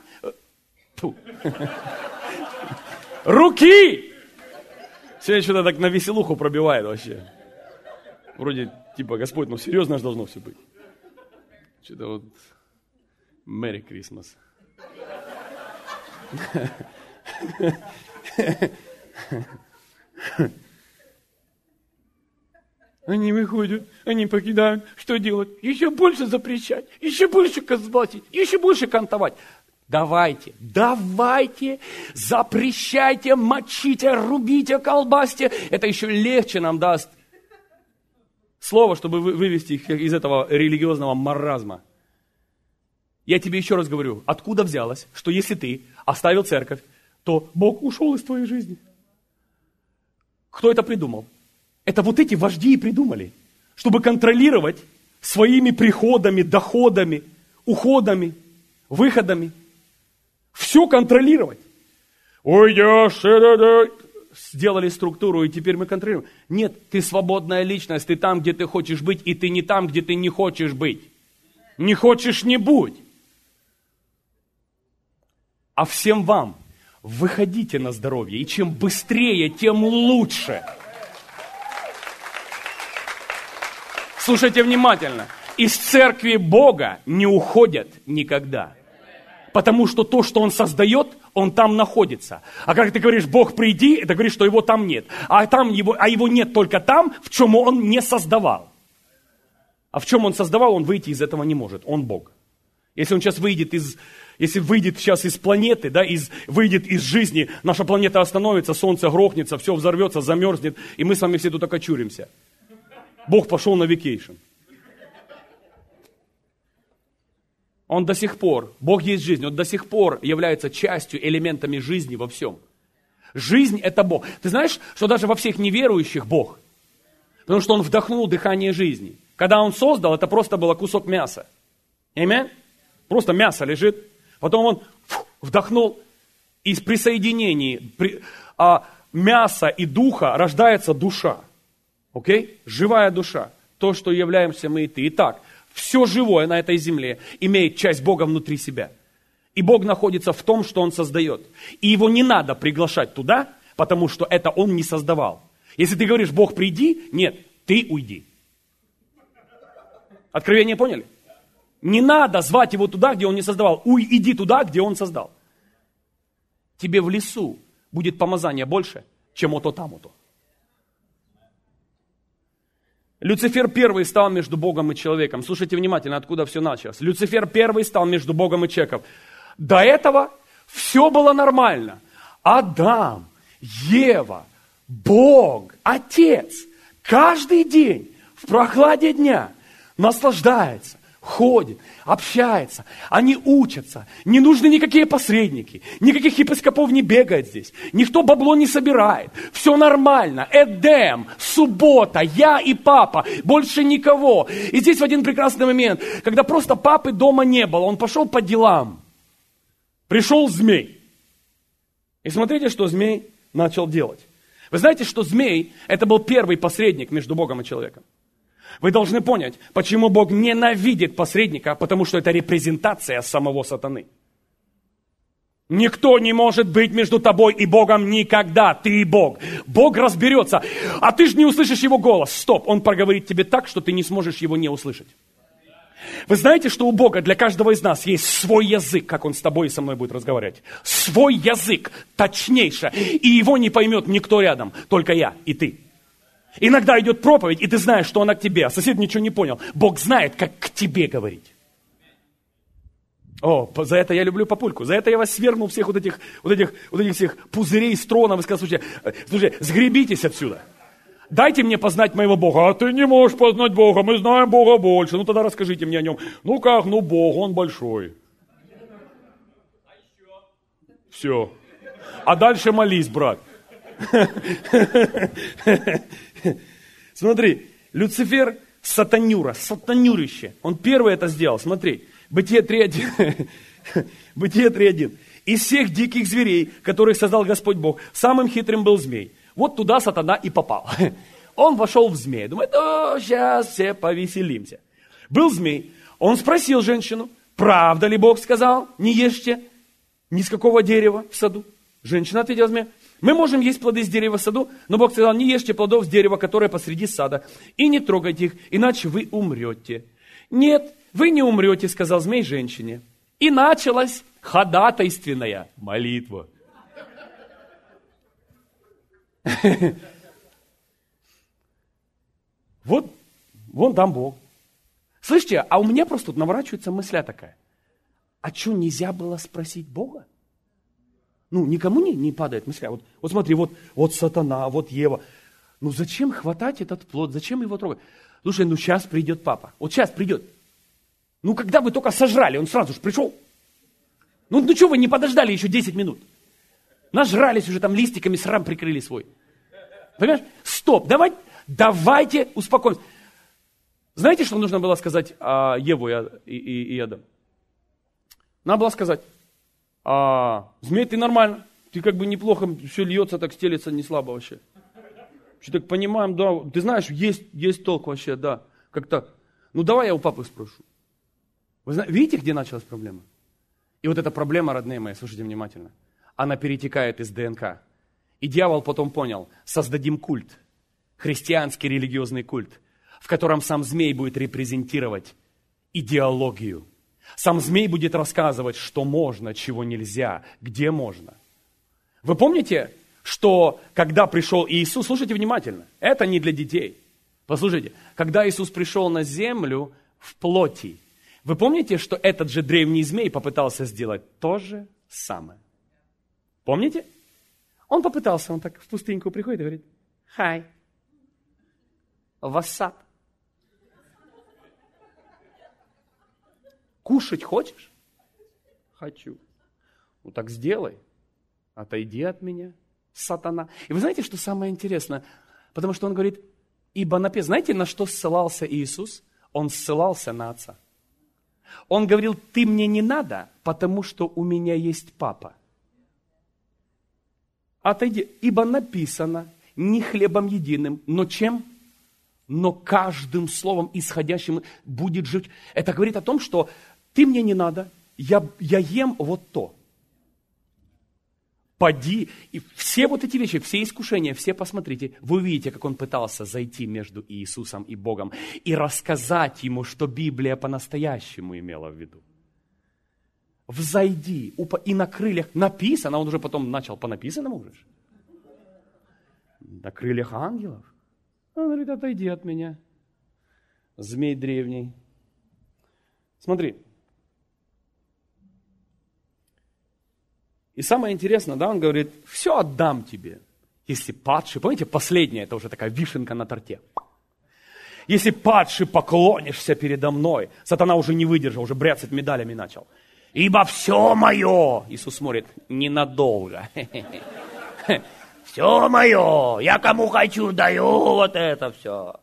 Speaker 1: Руки! Сегодня что-то так на веселуху пробивает вообще. Вроде, Господь, серьезно же должно все быть. Что-то вот... Merry Christmas. Они выходят, они покидают. Что делать? Еще больше запрещать, еще больше казбатить, еще больше кантовать. Давайте, запрещайте, мочите, рубите, колбасьте. Это еще легче нам даст слово, чтобы вывести их из этого религиозного маразма. Я тебе еще раз говорю, откуда взялось, что если ты оставил церковь, то Бог ушел из твоей жизни? Кто это придумал? Это вот эти вожди и придумали, чтобы контролировать своими приходами, доходами, уходами, выходами. Все контролировать. Сделали структуру, и теперь мы контролируем. Нет, ты свободная личность, ты там, где ты хочешь быть, и ты не там, где ты не хочешь быть. Не хочешь, не будь. А всем вам, выходите на здоровье, и чем быстрее, тем лучше. Слушайте внимательно. Из церкви Бога не уходят никогда. Потому что то, что Он создает, Он там находится. А как ты говоришь, Бог приди, это говорит, что Его там нет. А его нет только там, в чем Он не создавал. А в чем Он создавал, Он выйти из этого не может. Он Бог. Если Он сейчас выйдет из планеты, выйдет из жизни, наша планета остановится, солнце грохнется, все взорвется, замерзнет, и мы с вами все тут окочуримся. Бог пошел на вакейшн. Он до сих пор, Бог есть жизнь, Он до сих пор является частью, элементами жизни во всем. Жизнь – это Бог. Ты знаешь, что даже во всех неверующих Бог? Потому что Он вдохнул дыхание жизни. Когда Он создал, это просто было кусок мяса. Аминь? Просто мясо лежит. Потом Он вдохнул, и при соединении мяса и духа рождается душа. Окей? Живая душа. То, что являемся мы и ты. Итак, все живое на этой земле имеет часть Бога внутри себя. И Бог находится в том, что Он создает. И Его не надо приглашать туда, потому что это Он не создавал. Если ты говоришь, Бог, приди, нет, ты уйди. Откровение поняли? Не надо звать Его туда, где Он не создавал. Иди туда, где Он создал. Тебе в лесу будет помазание больше, чем ото там ото. Люцифер первый стал между Богом и человеком. Слушайте внимательно, откуда все началось. Люцифер первый стал между Богом и человеком. До этого все было нормально. Адам, Ева, Бог, Отец каждый день в прохладе дня наслаждается, ходит, общается, они учатся. Не нужны никакие посредники, никаких епископов не бегает здесь, никто бабло не собирает. Все нормально, Эдем, суббота, я и папа, больше никого. И здесь в один прекрасный момент, когда просто папы дома не было, он пошел по делам. Пришел змей. И смотрите, что змей начал делать. Вы знаете, что змей – это был первый посредник между Богом и человеком. Вы должны понять, почему Бог ненавидит посредника, потому что это репрезентация самого сатаны. Никто не может быть между тобой и Богом никогда, ты и Бог. Бог разберется, а ты же не услышишь его голос. Стоп, он проговорит тебе так, что ты не сможешь его не услышать. Вы знаете, что у Бога для каждого из нас есть свой язык, как Он с тобой и со мной будет разговаривать. Свой язык, точнейше. И его не поймет никто рядом, только я и ты. Иногда идет проповедь, и ты знаешь, что она к тебе, а сосед ничего не понял. Бог знает, как к тебе говорить. О, за это я люблю папульку, за это я вас свергнул всех вот этих всех пузырей с троном и сказал, слушай, сгребитесь отсюда. Дайте мне познать моего Бога. А ты не можешь познать Бога, мы знаем Бога больше. Ну тогда расскажите мне о нем. Ну как, ну Бог, Он большой. Все. А дальше молись, брат. Смотри, Люцифер сатанюрище. Он первый это сделал, смотри. Бытие 3.1. Бытие 3.1. Из всех диких зверей, которых создал Господь Бог, самым хитрым был змей. Вот туда сатана и попал. Он вошел в змея. Думает, сейчас все повеселимся. Был змей. Он спросил женщину, правда ли Бог сказал, не ешьте ни с какого дерева в саду. Женщина ответила змею, мы можем есть плоды с дерева в саду, но Бог сказал, не ешьте плодов с дерева, которое посреди сада, и не трогайте их, иначе вы умрете. Нет, вы не умрете, сказал змей женщине. И началась ходатайственная молитва. Вот, вон там Бог. Слышите, а у меня просто тут наворачивается мысля такая. А что, нельзя было спросить Бога? Ну, никому не падает мысля. Вот смотри, вот сатана, вот Ева. Ну, зачем хватать этот плод? Зачем его трогать? Слушай, ну сейчас придет папа. Вот сейчас придет. Ну, когда вы только сожрали, он сразу же пришел. Ну что вы не подождали еще 10 минут? Нажрались уже там листиками, срам прикрыли свой. Понимаешь? Стоп, давайте успокоимся. Знаете, что нужно было сказать Еву и Адам? Надо было сказать, змей, ты нормально, ты как бы неплохо, все льется, так стелется, не слабо вообще. Что так понимаем, да, ты знаешь, есть толк вообще, да, как-то. Ну давай я у папы спрошу. Вы знаете, видите, где началась проблема? И вот эта проблема, родные мои, слушайте внимательно, она перетекает из ДНК. И дьявол потом понял, создадим культ, христианский религиозный культ, в котором сам змей будет репрезентировать идеологию. Сам змей будет рассказывать, что можно, чего нельзя, где можно. Вы помните, что когда пришел Иисус, слушайте внимательно, это не для детей. Послушайте, когда Иисус пришел на землю в плоти, вы помните, что этот же древний змей попытался сделать то же самое? Помните? Он попытался, он так в пустыньку приходит и говорит, «Хай, what's up? Кушать хочешь?» «Хочу». «Ну так сделай, отойди от меня, сатана». И вы знаете, что самое интересное? Потому что он говорит, ибо написано, знаете, на что ссылался Иисус? Он ссылался на Отца. Он говорил, ты мне не надо, потому что у меня есть папа. Отойди, ибо написано, не хлебом единым, но чем? Но каждым словом исходящим будет жить. Это говорит о том, что ты мне не надо, я ем вот то. Поди, и все вот эти вещи, все искушения, все посмотрите, вы увидите, как он пытался зайти между Иисусом и Богом и рассказать ему, что Библия по-настоящему имела в виду. Взойди, и на крыльях написано, он уже потом начал по написанному уже. На крыльях ангелов. Он говорит, отойди от меня, змей древний. Смотри. И самое интересное, да, он говорит, все отдам тебе, если падший. Помните, последняя, это уже такая вишенка на торте. если падший поклонишься передо мной. Сатана уже не выдержал, уже бряцать медалями начал. Ибо все мое. Иисус смотрит, ненадолго. Все мое. Я кому хочу даю вот это все.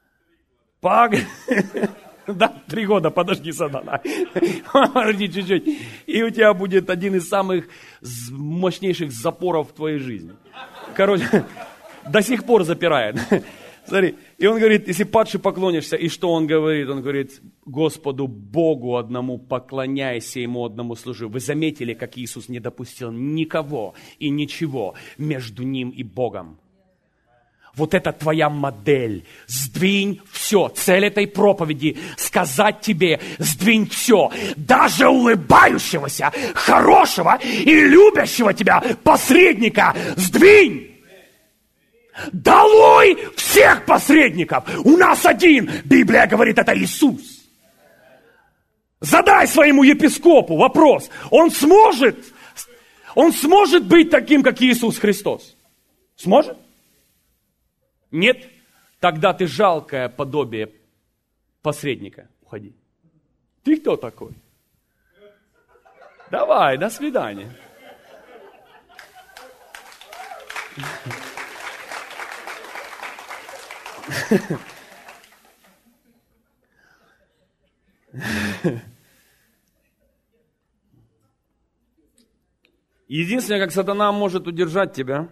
Speaker 1: Да, 3 года, подожди, Сатана. Подожди чуть-чуть. И у тебя будет один из самых мощнейших запоров в твоей жизни. Короче, до сих пор запирает. Смотри, и он говорит, если падший поклонишься, и что он говорит? Он говорит, Господу Богу одному поклоняйся, Ему одному служи. Вы заметили, как Иисус не допустил никого и ничего между Ним и Богом? Вот это твоя модель. Сдвинь все. Цель этой проповеди – сказать тебе, сдвинь все. Даже улыбающегося, хорошего и любящего тебя посредника сдвинь. Долой всех посредников. У нас один. Библия говорит, это Иисус. Задай своему епископу вопрос. Он сможет быть таким, как Иисус Христос? Сможет? Нет? Тогда ты жалкое подобие посредника. Уходи. Ты кто такой? Давай, до свидания. Единственное, как сатана может удержать тебя,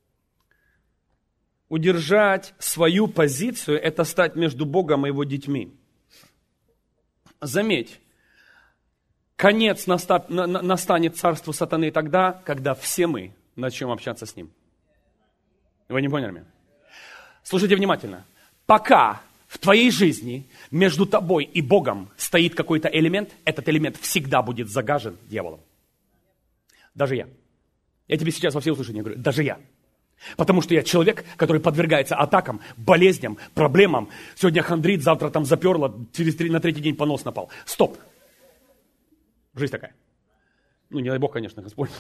Speaker 1: удержать свою позицию, это стать между Богом и Его детьми. Заметь, конец настанет царству сатаны тогда, когда все мы начнем общаться с ним. Вы не поняли меня? Слушайте внимательно. Пока в твоей жизни между тобой и Богом стоит какой-то элемент, этот элемент всегда будет загажен дьяволом. Даже я. Я тебе сейчас во всеуслышание говорю, даже я. Потому что я человек, который подвергается атакам, болезням, проблемам. Сегодня хандрит, завтра там заперло, на 3-й день понос напал. Стоп. Жизнь такая. Ну, не дай Бог, конечно, Господь.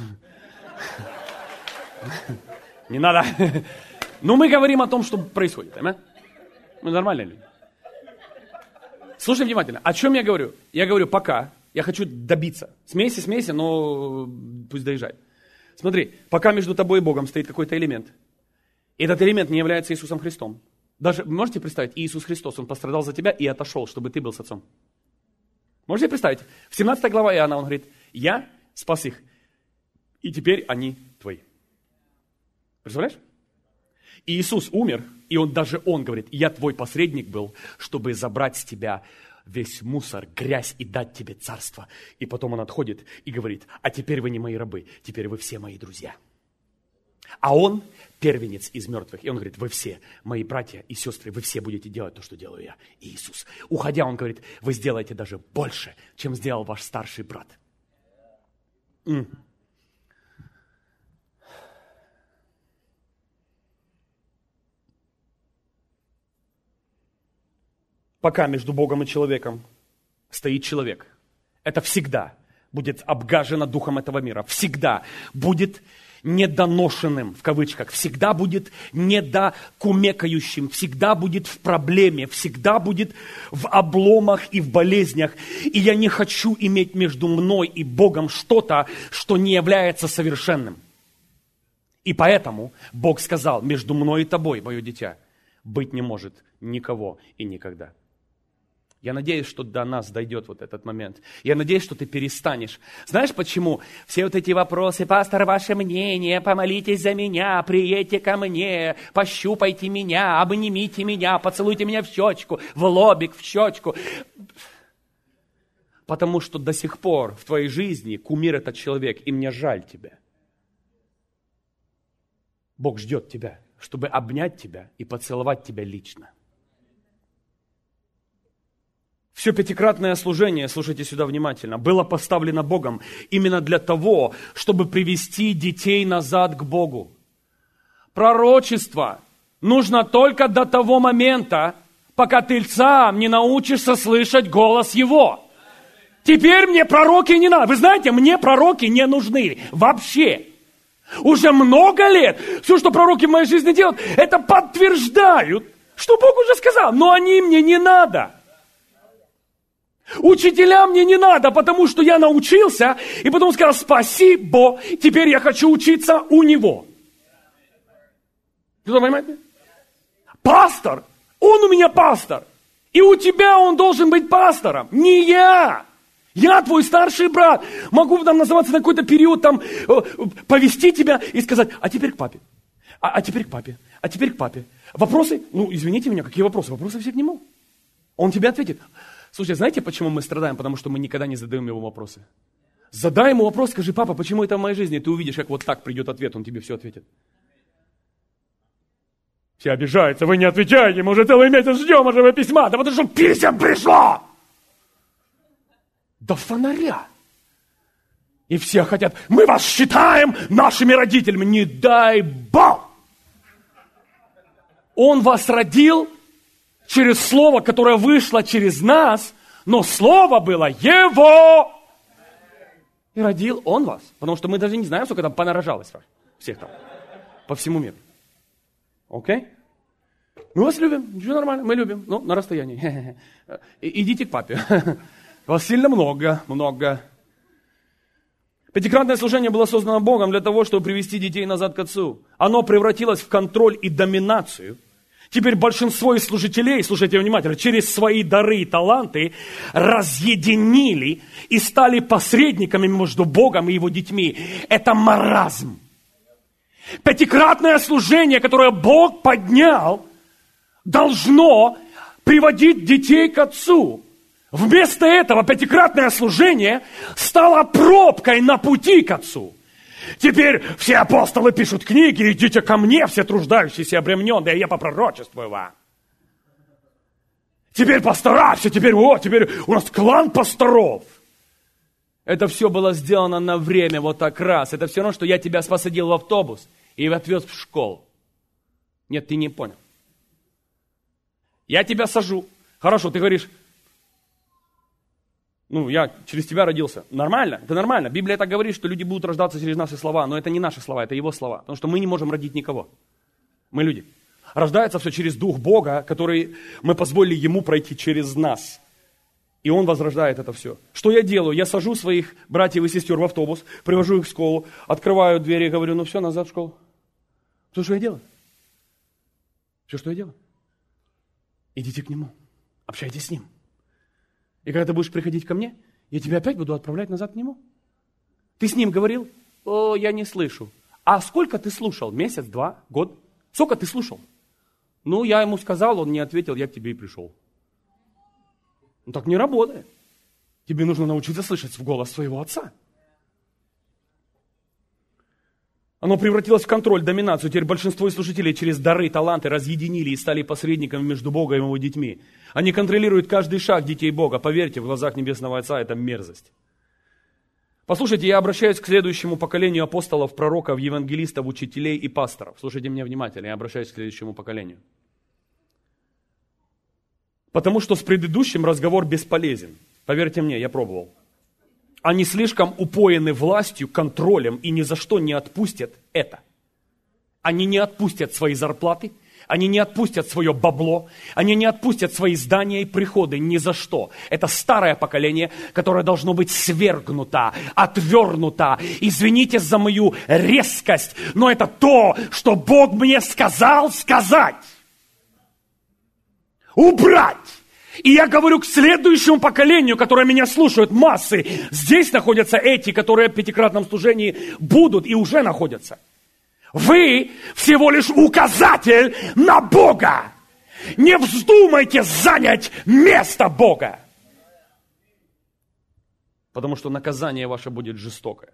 Speaker 1: Не надо. Но мы говорим о том, что происходит. Мы нормальные люди. Слушай внимательно. О чем я говорю? Я говорю, пока я хочу добиться. Смейся, но пусть доезжает. Смотри, пока между тобой и Богом стоит какой-то элемент, и этот элемент не является Иисусом Христом. Даже, можете представить, Иисус Христос, Он пострадал за тебя и отошел, чтобы ты был с Отцом. Можете представить? В 17 глава Иоанна Он говорит, я спас их, и теперь они твои. Представляешь? И Иисус умер, и Он говорит, я твой посредник был, чтобы забрать с тебя весь мусор, грязь и дать тебе царство. И потом Он отходит и говорит, а теперь вы не мои рабы, теперь вы все мои друзья. А Он первенец из мертвых. И Он говорит, вы все мои братья и сестры, вы все будете делать то, что делаю я, Иисус. Уходя, Он говорит, вы сделаете даже больше, чем сделал ваш старший брат. Пока между Богом и человеком стоит человек, это всегда будет обгажено духом этого мира, всегда будет недоношенным, в кавычках, всегда будет недокумекающим, всегда будет в проблеме, всегда будет в обломах и в болезнях. И я не хочу иметь между мной и Богом что-то, что не является совершенным. И поэтому Бог сказал, между мной и тобой, мое дитя, быть не может никого и никогда. Я надеюсь, что до нас дойдет вот этот момент. Я надеюсь, что ты перестанешь. Знаешь почему? Все вот эти вопросы, пастор, ваше мнение, помолитесь за меня, приедьте ко мне, пощупайте меня, обнимите меня, поцелуйте меня в щечку, в лобик, в щечку. Потому что до сих пор в твоей жизни кумир этот человек, и мне жаль тебя. Бог ждет тебя, чтобы обнять тебя и поцеловать тебя лично. Все пятикратное служение, слушайте сюда внимательно, было поставлено Богом именно для того, чтобы привести детей назад к Богу. Пророчество нужно только до того момента, пока ты сам не научишься слышать голос Его. Теперь мне пророки не надо. Вы знаете, мне пророки не нужны вообще. Уже много лет все, что пророки в моей жизни делают, это подтверждают что Бог уже сказал, но они мне не надо. Учителя мне не надо, потому что я научился, и потом сказал, спасибо, теперь я хочу учиться у него. Кто понимаете? Пастор, он у меня пастор. И у тебя он должен быть пастором, не я. Я твой старший брат. Могу там называться на какой-то период, там, повести тебя и сказать, а теперь к папе. А теперь к папе. А теперь к папе. Вопросы? Ну, извините меня, какие вопросы? Вопросы все к нему. Он тебе ответит. Слушайте, знаете, почему мы страдаем? Потому что мы никогда не задаем ему вопросы. Задай ему вопрос, скажи, папа, почему это в моей жизни? И ты увидишь, как вот так придет ответ, он тебе все ответит. Все обижаются, вы не отвечаете, мы уже целый месяц ждем уже письма. Да потому что писем пришло! До фонаря. И все хотят, мы вас считаем нашими родителями. Не дай Бог! Он вас родил через слово, которое вышло через нас, но слово было его. И родил он вас. Потому что мы даже не знаем, сколько там понарожалось всех там. По всему миру. Окей? Мы вас любим. Ничего, нормально, мы любим. Ну, на расстоянии. Идите к папе. Вас сильно много. Пятикратное служение было создано Богом для того, чтобы привести детей назад к Отцу. Оно превратилось в контроль и доминацию. Теперь большинство из служителей, слушайте внимательно, через свои дары и таланты разъединили и стали посредниками между Богом и его детьми. Это маразм. Пятикратное служение, которое Бог поднял, должно приводить детей к Отцу. Вместо этого пятикратное служение стало пробкой на пути к Отцу. Теперь все апостолы пишут книги, идите ко мне, все труждающиеся и обремененные, я попророчествую вам. Теперь постарайся, теперь у нас клан пасторов. Это все было сделано на время, вот так раз. Это все равно, что я тебя посадил в автобус и отвез в школу. Нет, ты не понял. Я тебя сажу. Хорошо, ты говоришь, я через тебя родился. Нормально, это нормально. Библия так говорит, что люди будут рождаться через наши слова, но это не наши слова, это его слова. Потому что мы не можем родить никого. Мы люди. Рождается все через Дух Бога, который мы позволили Ему пройти через нас. И Он возрождает это все. Что я делаю? Я сажу своих братьев и сестер в автобус, привожу их в школу, открываю двери и говорю, все, назад в школу. Что я делаю? Все, что я делаю? Идите к Нему, общайтесь с Ним. И когда ты будешь приходить ко мне, я тебя опять буду отправлять назад к Нему. Ты с Ним говорил? Я не слышу. А сколько ты слушал? Месяц, 2, год? Сколько ты слушал? Я ему сказал, он не ответил, я к тебе и пришел. Так не работает. Тебе нужно научиться слышать в голос своего отца. Оно превратилось в контроль, доминацию. Теперь большинство из служителей через дары, таланты разъединили и стали посредниками между Богом и Его детьми. Они контролируют каждый шаг детей Бога. Поверьте, в глазах Небесного Отца это мерзость. Послушайте, я обращаюсь к следующему поколению апостолов, пророков, евангелистов, учителей и пасторов. Слушайте меня внимательно, я обращаюсь к следующему поколению. Потому что с предыдущим разговор бесполезен. Поверьте мне, я пробовал. Они слишком упоены властью, контролем и ни за что не отпустят это. Они не отпустят свои зарплаты, они не отпустят свое бабло, они не отпустят свои здания и приходы ни за что. Это старое поколение, которое должно быть свергнуто, отвернуто. Извините за мою резкость, но это то, что Бог мне сказал сказать. Убрать! И я говорю к следующему поколению, которое меня слушают, массы. Здесь находятся эти, которые в пятикратном служении будут и уже находятся. Вы всего лишь указатель на Бога. Не вздумайте занять место Бога. Потому что наказание ваше будет жестокое.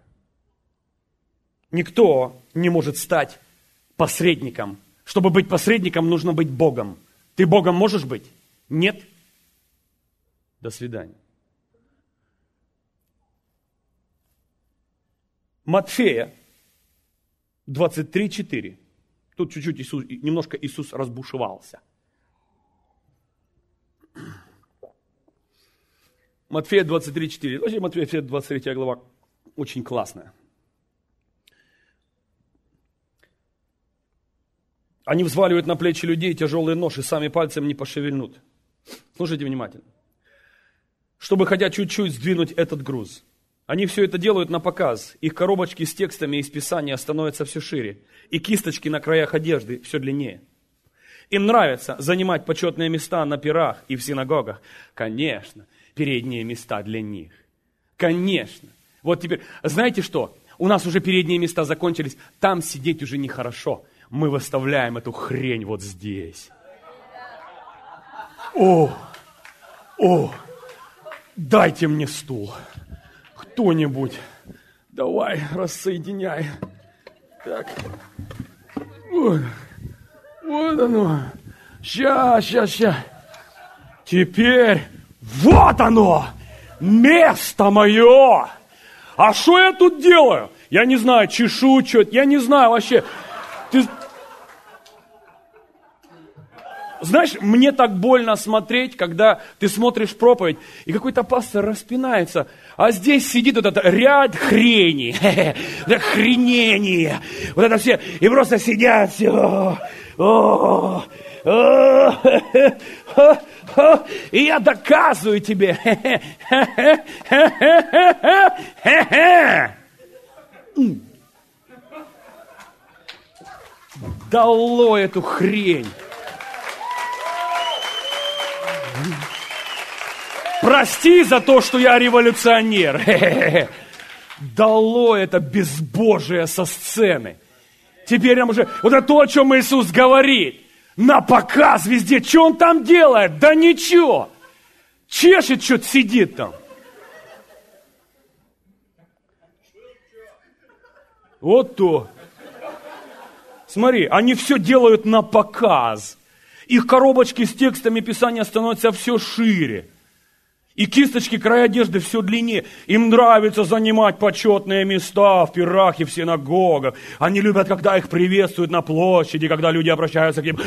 Speaker 1: Никто не может стать посредником. Чтобы быть посредником, нужно быть Богом. Ты Богом можешь быть? Нет. До свидания. Матфея 23:4. Тут чуть-чуть немножко Иисус разбушевался. Матфея 23:4. Вообще Матфея 23 глава очень классная.
Speaker 2: Они взваливают на плечи людей тяжелый нож и сами пальцем не пошевельнут. Слушайте внимательно. Чтобы хотя чуть-чуть сдвинуть этот груз. Они все это делают на показ. Их коробочки с текстами из Писания становятся все шире. И кисточки на краях одежды все длиннее. Им нравится занимать почетные места на пирах и в синагогах. Конечно, передние места для них. Конечно. Вот теперь, знаете что? У нас уже передние места закончились. Там сидеть уже нехорошо. Мы выставляем эту хрень вот здесь. О, дайте мне стул. Кто-нибудь. Давай, рассоединяй. Так. Вот оно. Ща. Теперь вот оно. Место мое. А что я тут делаю? Я не знаю, чешу что-то. Я не знаю вообще. Ты... Знаешь, мне так больно смотреть, когда ты смотришь проповедь, и какой-то пастор распинается, а здесь сидит вот этот ряд хрени, хренение, вот это все, и просто сидят все, и я доказываю тебе, долой эту хрень. Прости за то, что я революционер. Дало это безбожие со сцены. Теперь нам уже... Вот это то, о чем Иисус говорит. На показ везде. Что он там делает? Да ничего. Чешет что-то, сидит там. Вот то. Смотри, они все делают на показ. Их коробочки с текстами Писания становятся все шире. И кисточки, края одежды все длиннее. Им нравится занимать почетные места в пирах и в синагогах. Они любят, когда их приветствуют на площади, когда люди обращаются к ним.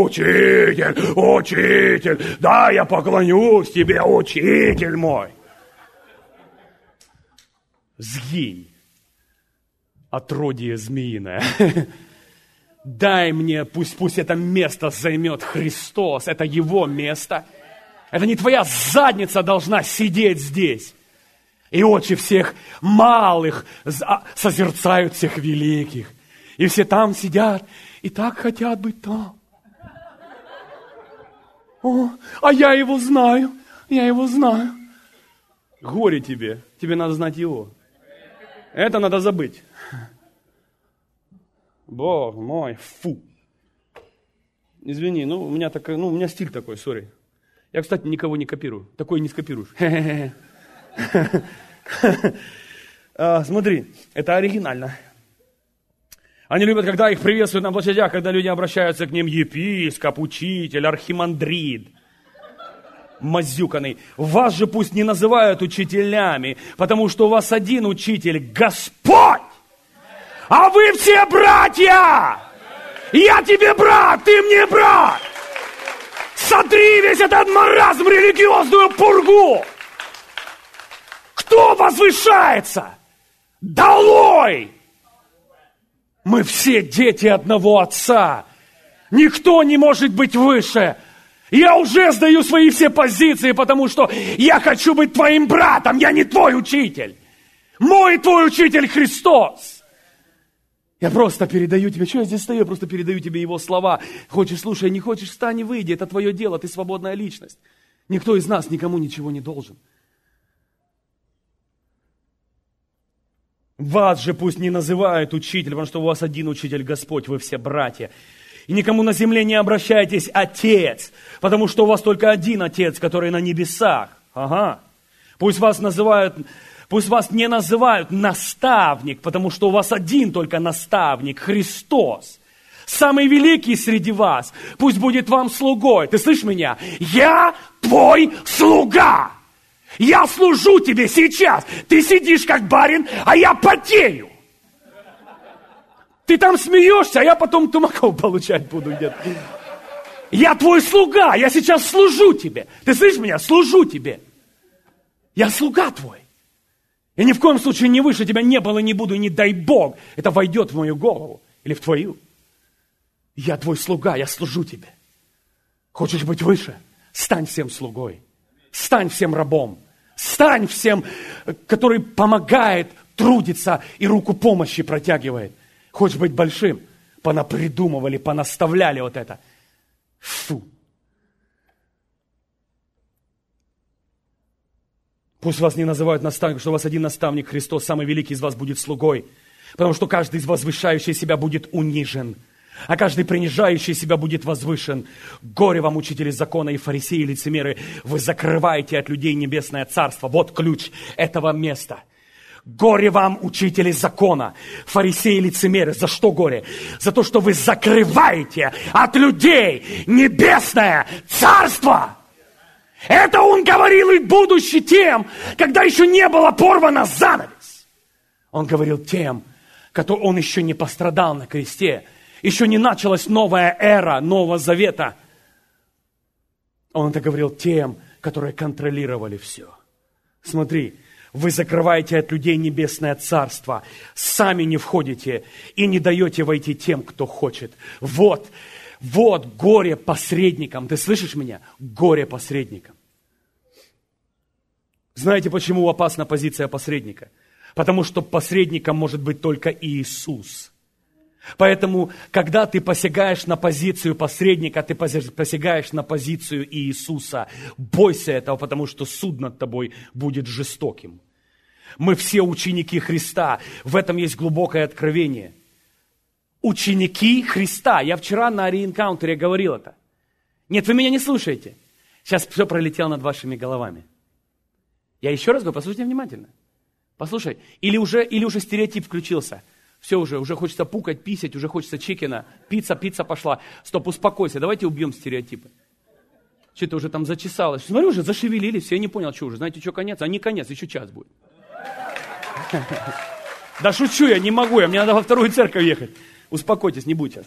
Speaker 2: Учитель, да, я поклонюсь тебе, учитель мой. Сгинь, отродье змеиное. Дай мне, пусть это место займет Христос. Это Его место. Это не твоя задница должна сидеть здесь. И очи всех малых созерцают всех великих. И все там сидят и так хотят быть там. О, а я его знаю. Горе тебе. Тебе надо знать его. Это надо забыть. Бог мой, фу. Извини, у меня стиль такой, сори. Я, кстати, никого не копирую. Такой не скопируешь. Смотри, это оригинально. Они любят, когда их приветствуют на площадях, когда люди обращаются к ним: епископ, учитель, архимандрит, мазюканый. Вас же пусть не называют учителями, потому что у вас один учитель – Господь, а вы все братья. Я тебе брат, ты мне брат. Сотри весь этот маразм, религиозную пургу. Кто возвышается? Долой! Мы все дети одного Отца. Никто не может быть выше. Я уже сдаю свои все позиции, потому что я хочу быть твоим братом. Я не твой учитель. Мой твой учитель Христос. Я просто передаю тебе, что я здесь стою, я просто передаю тебе Его слова. Хочешь, слушай, не хочешь, встань и выйди, это твое дело, ты свободная личность. Никто из нас никому ничего не должен. Вас же пусть не называют учитель, потому что у вас один учитель Господь, вы все братья. И никому на земле не обращайтесь Отец, потому что у вас только один Отец, который на небесах. Ага. Пусть вас не называют наставник, потому что у вас один только наставник, Христос. Самый великий среди вас, пусть будет вам слугой. Ты слышишь меня? Я твой слуга. Я служу тебе сейчас. Ты сидишь как барин, а я потею. Ты там смеешься, а я потом тумаков получать буду где-то. Я твой слуга, я сейчас служу тебе. Ты слышишь меня? Служу тебе. Я слуга твой. И ни в коем случае не выше тебя не было, не буду, и не дай Бог, это войдет в мою голову или в твою. Я твой слуга, я служу тебе. Хочешь быть выше? Стань всем слугой. Стань всем рабом. Стань всем, который помогает, трудится и руку помощи протягивает. Хочешь быть большим? Понапридумывали, понаставляли вот это. Фу. Пусть вас не называют наставником, что у вас один наставник, Христос, самый великий из вас будет слугой. Потому что каждый из возвышающий себя будет унижен, а каждый принижающий себя будет возвышен. Горе вам, учители закона и фарисеи, и лицемеры, вы закрываете от людей небесное царство. Вот ключ этого места. Горе вам, учители закона, фарисеи и лицемеры. За что горе? За то, что вы закрываете от людей небесное царство. Это он говорил и будучи тем, когда еще не было порвано занавес. Он говорил тем, который он еще не пострадал на кресте. Еще не началась новая эра Нового Завета. Он это говорил тем, которые контролировали все. Смотри, вы закрываете от людей небесное царство, сами не входите и не даете войти тем, кто хочет. Вот горе посредникам. Ты слышишь меня? Горе посредникам. Знаете, почему опасна позиция посредника? Потому что посредником может быть только Иисус. Поэтому, когда ты посягаешь на позицию посредника, ты посягаешь на позицию Иисуса. Бойся этого, потому что суд над тобой будет жестоким. Мы все ученики Христа. В этом есть глубокое откровение. Ученики Христа. Я вчера на реэнкаунтере говорил это. Нет, вы меня не слушаете. Сейчас все пролетело над вашими головами. Я еще раз говорю, послушайте внимательно. Послушай, или уже стереотип включился. Все уже хочется пукать, писать, уже хочется чикена. Пицца пошла. Стоп, успокойся, давайте убьем стереотипы. Что-то уже там зачесалось. Смотри, уже зашевелились, все, я не понял, что уже. Знаете, что конец? А не конец, еще час будет. Да шучу я, не могу, мне надо во вторую церковь ехать. Успокойтесь, не будьте.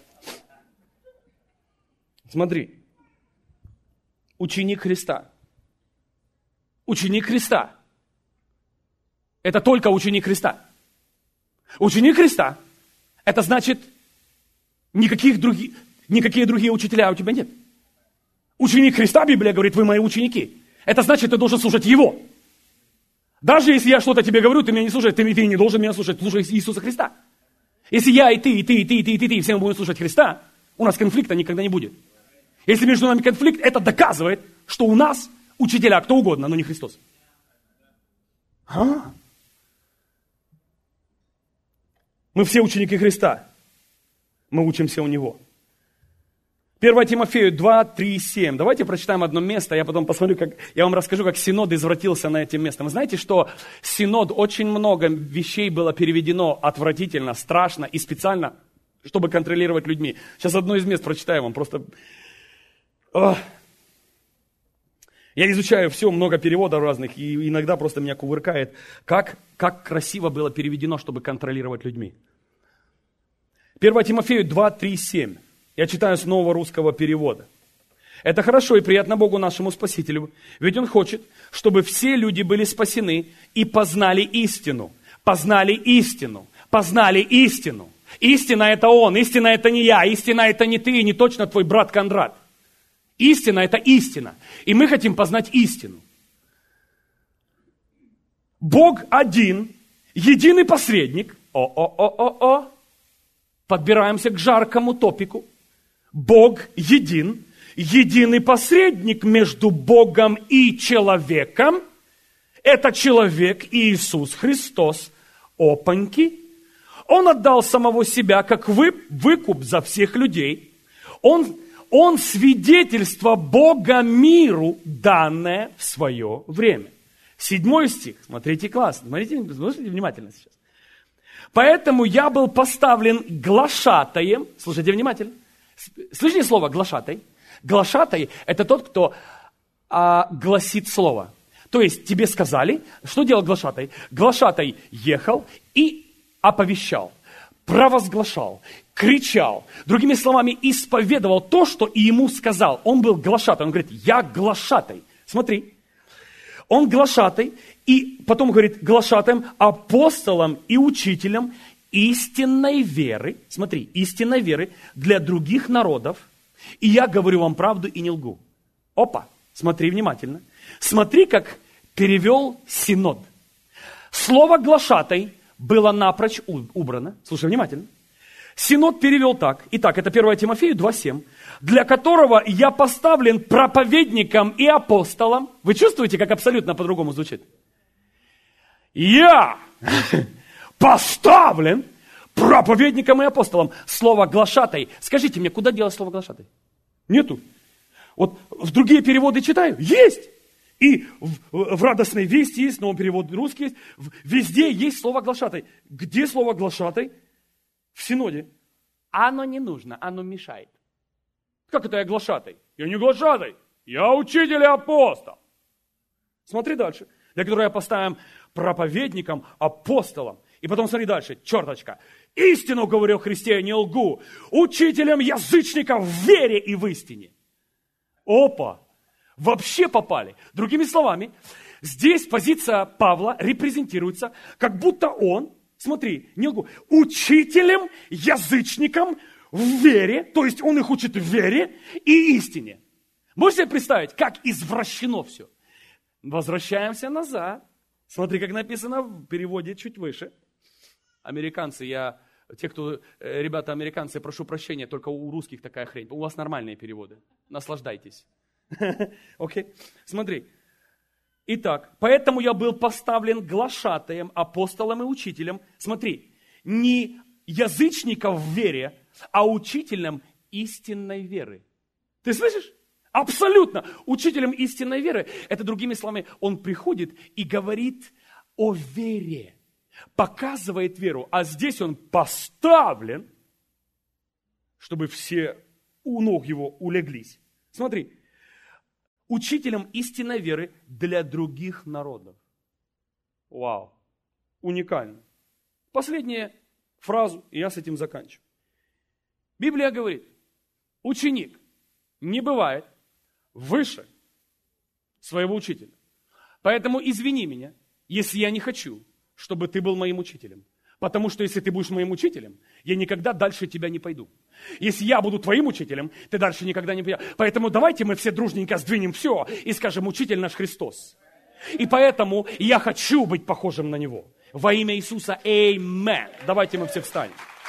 Speaker 2: Смотри. Ученик Христа. Ученик Христа. Это только ученик Христа. Ученик Христа. Это значит, никакие другие учителя у тебя нет. Ученик Христа, Библия говорит, вы мои ученики. Это значит, ты должен слушать Его. Даже если я что-то тебе говорю, ты меня не слушаешь, ты не должен меня слушать, ты слушай Иисуса Христа. Если я и ты, все мы будем слушать Христа, у нас конфликта никогда не будет. Если между нами конфликт, это доказывает, что у нас учителя кто угодно, но не Христос. Мы все ученики Христа. Мы учимся у Него. 1 Тимофею 2, 3, 7. Давайте прочитаем одно место, я потом посмотрю, я вам расскажу, как Синод извратился на этим местом. Вы знаете, что Синод, очень много вещей было переведено отвратительно, страшно и специально, чтобы контролировать людьми. Сейчас одно из мест прочитаю вам, просто... Я изучаю все, много переводов разных, и иногда просто меня кувыркает, как красиво было переведено, чтобы контролировать людьми. 1 Тимофею 2, 3, 7. Я читаю с нового русского перевода. Это хорошо и приятно Богу нашему Спасителю, ведь Он хочет, чтобы все люди были спасены и познали истину. Познали истину. Познали истину. Истина это Он, истина это не я, истина это не ты, не точно твой брат Кондрат. Истина это истина. И мы хотим познать истину. Бог один, единый посредник. Подбираемся к жаркому топику. Бог един, единый посредник между Богом и человеком. Это человек Иисус Христос. Опаньки. Он отдал самого себя как выкуп за всех людей. Он свидетельство Бога миру, данное в свое время. 7 стих. Смотрите классно. Смотрите внимательно сейчас. Поэтому я был поставлен глашатаем. Слушайте внимательно. Слышите слово глашатай? Глашатай – это тот, кто гласит слово. То есть тебе сказали, что делал глашатай? Глашатай ехал и оповещал, провозглашал, кричал. Другими словами, исповедовал то, что и ему сказал. Он был глашатай. Он говорит, я глашатай. Смотри. Он глашатай, и потом говорит глашатаем, апостолом и учителем, истинной веры, смотри, истинной веры для других народов, и я говорю вам правду и не лгу. Опа, смотри внимательно. Смотри, как перевел Синод. Слово «глашатай» было напрочь убрано. Слушай внимательно. Синод перевел так. Итак, это 1 Тимофею 2:7. Для которого я поставлен проповедником и апостолом. Вы чувствуете, как абсолютно по-другому звучит? Я поставлен проповедником и апостолом. Слово «глашатай». Скажите мне, куда делось слово «глашатай»? Нету. Вот в другие переводы читаю. Есть. И в «Радостной вести» есть, в новом переводе русский есть. Везде есть слово «глашатай». Где слово «глашатай»? В Синоде.
Speaker 1: Оно не нужно, оно мешает.
Speaker 2: Как это я глашатай? Я не глашатай. Я учитель и апостол. Смотри дальше. Для которого я поставим проповедником, апостолом. И потом смотри дальше. Черточка. Истину говорю о Христе, я не лгу. Учителем язычников в вере и в истине. Опа. Вообще попали. Другими словами, здесь позиция Павла репрезентируется, как будто он, смотри, не лгу, учителем, язычником в вере, то есть он их учит в вере и истине. Можете себе представить, как извращено все? Возвращаемся назад. Смотри, как написано в переводе чуть выше. Американцы, ребята американцы, прошу прощения, только у русских такая хрень. У вас нормальные переводы. Наслаждайтесь. Окей, смотри. Итак, поэтому я был поставлен глашатаем, апостолом и учителем. Смотри, не язычников в вере, а учителем истинной веры. Ты слышишь? Абсолютно. Учителем истинной веры. Это, другими словами, он приходит и говорит о вере. Показывает веру. А здесь он поставлен, чтобы все у ног его улеглись. Смотри. Учителем истинной веры для других народов. Вау. Уникально. Последняя фразу, и я с этим заканчиваю. Библия говорит, ученик не бывает выше своего учителя. Поэтому извини меня, если я не хочу, чтобы ты был моим учителем. Потому что если ты будешь моим учителем, я никогда дальше тебя не пойду. Если я буду твоим учителем, ты дальше никогда не пойдешь. Поэтому давайте мы все дружненько сдвинем все и скажем, учитель наш Христос. И поэтому я хочу быть похожим на Него. Во имя Иисуса, аминь. Давайте мы все встанем.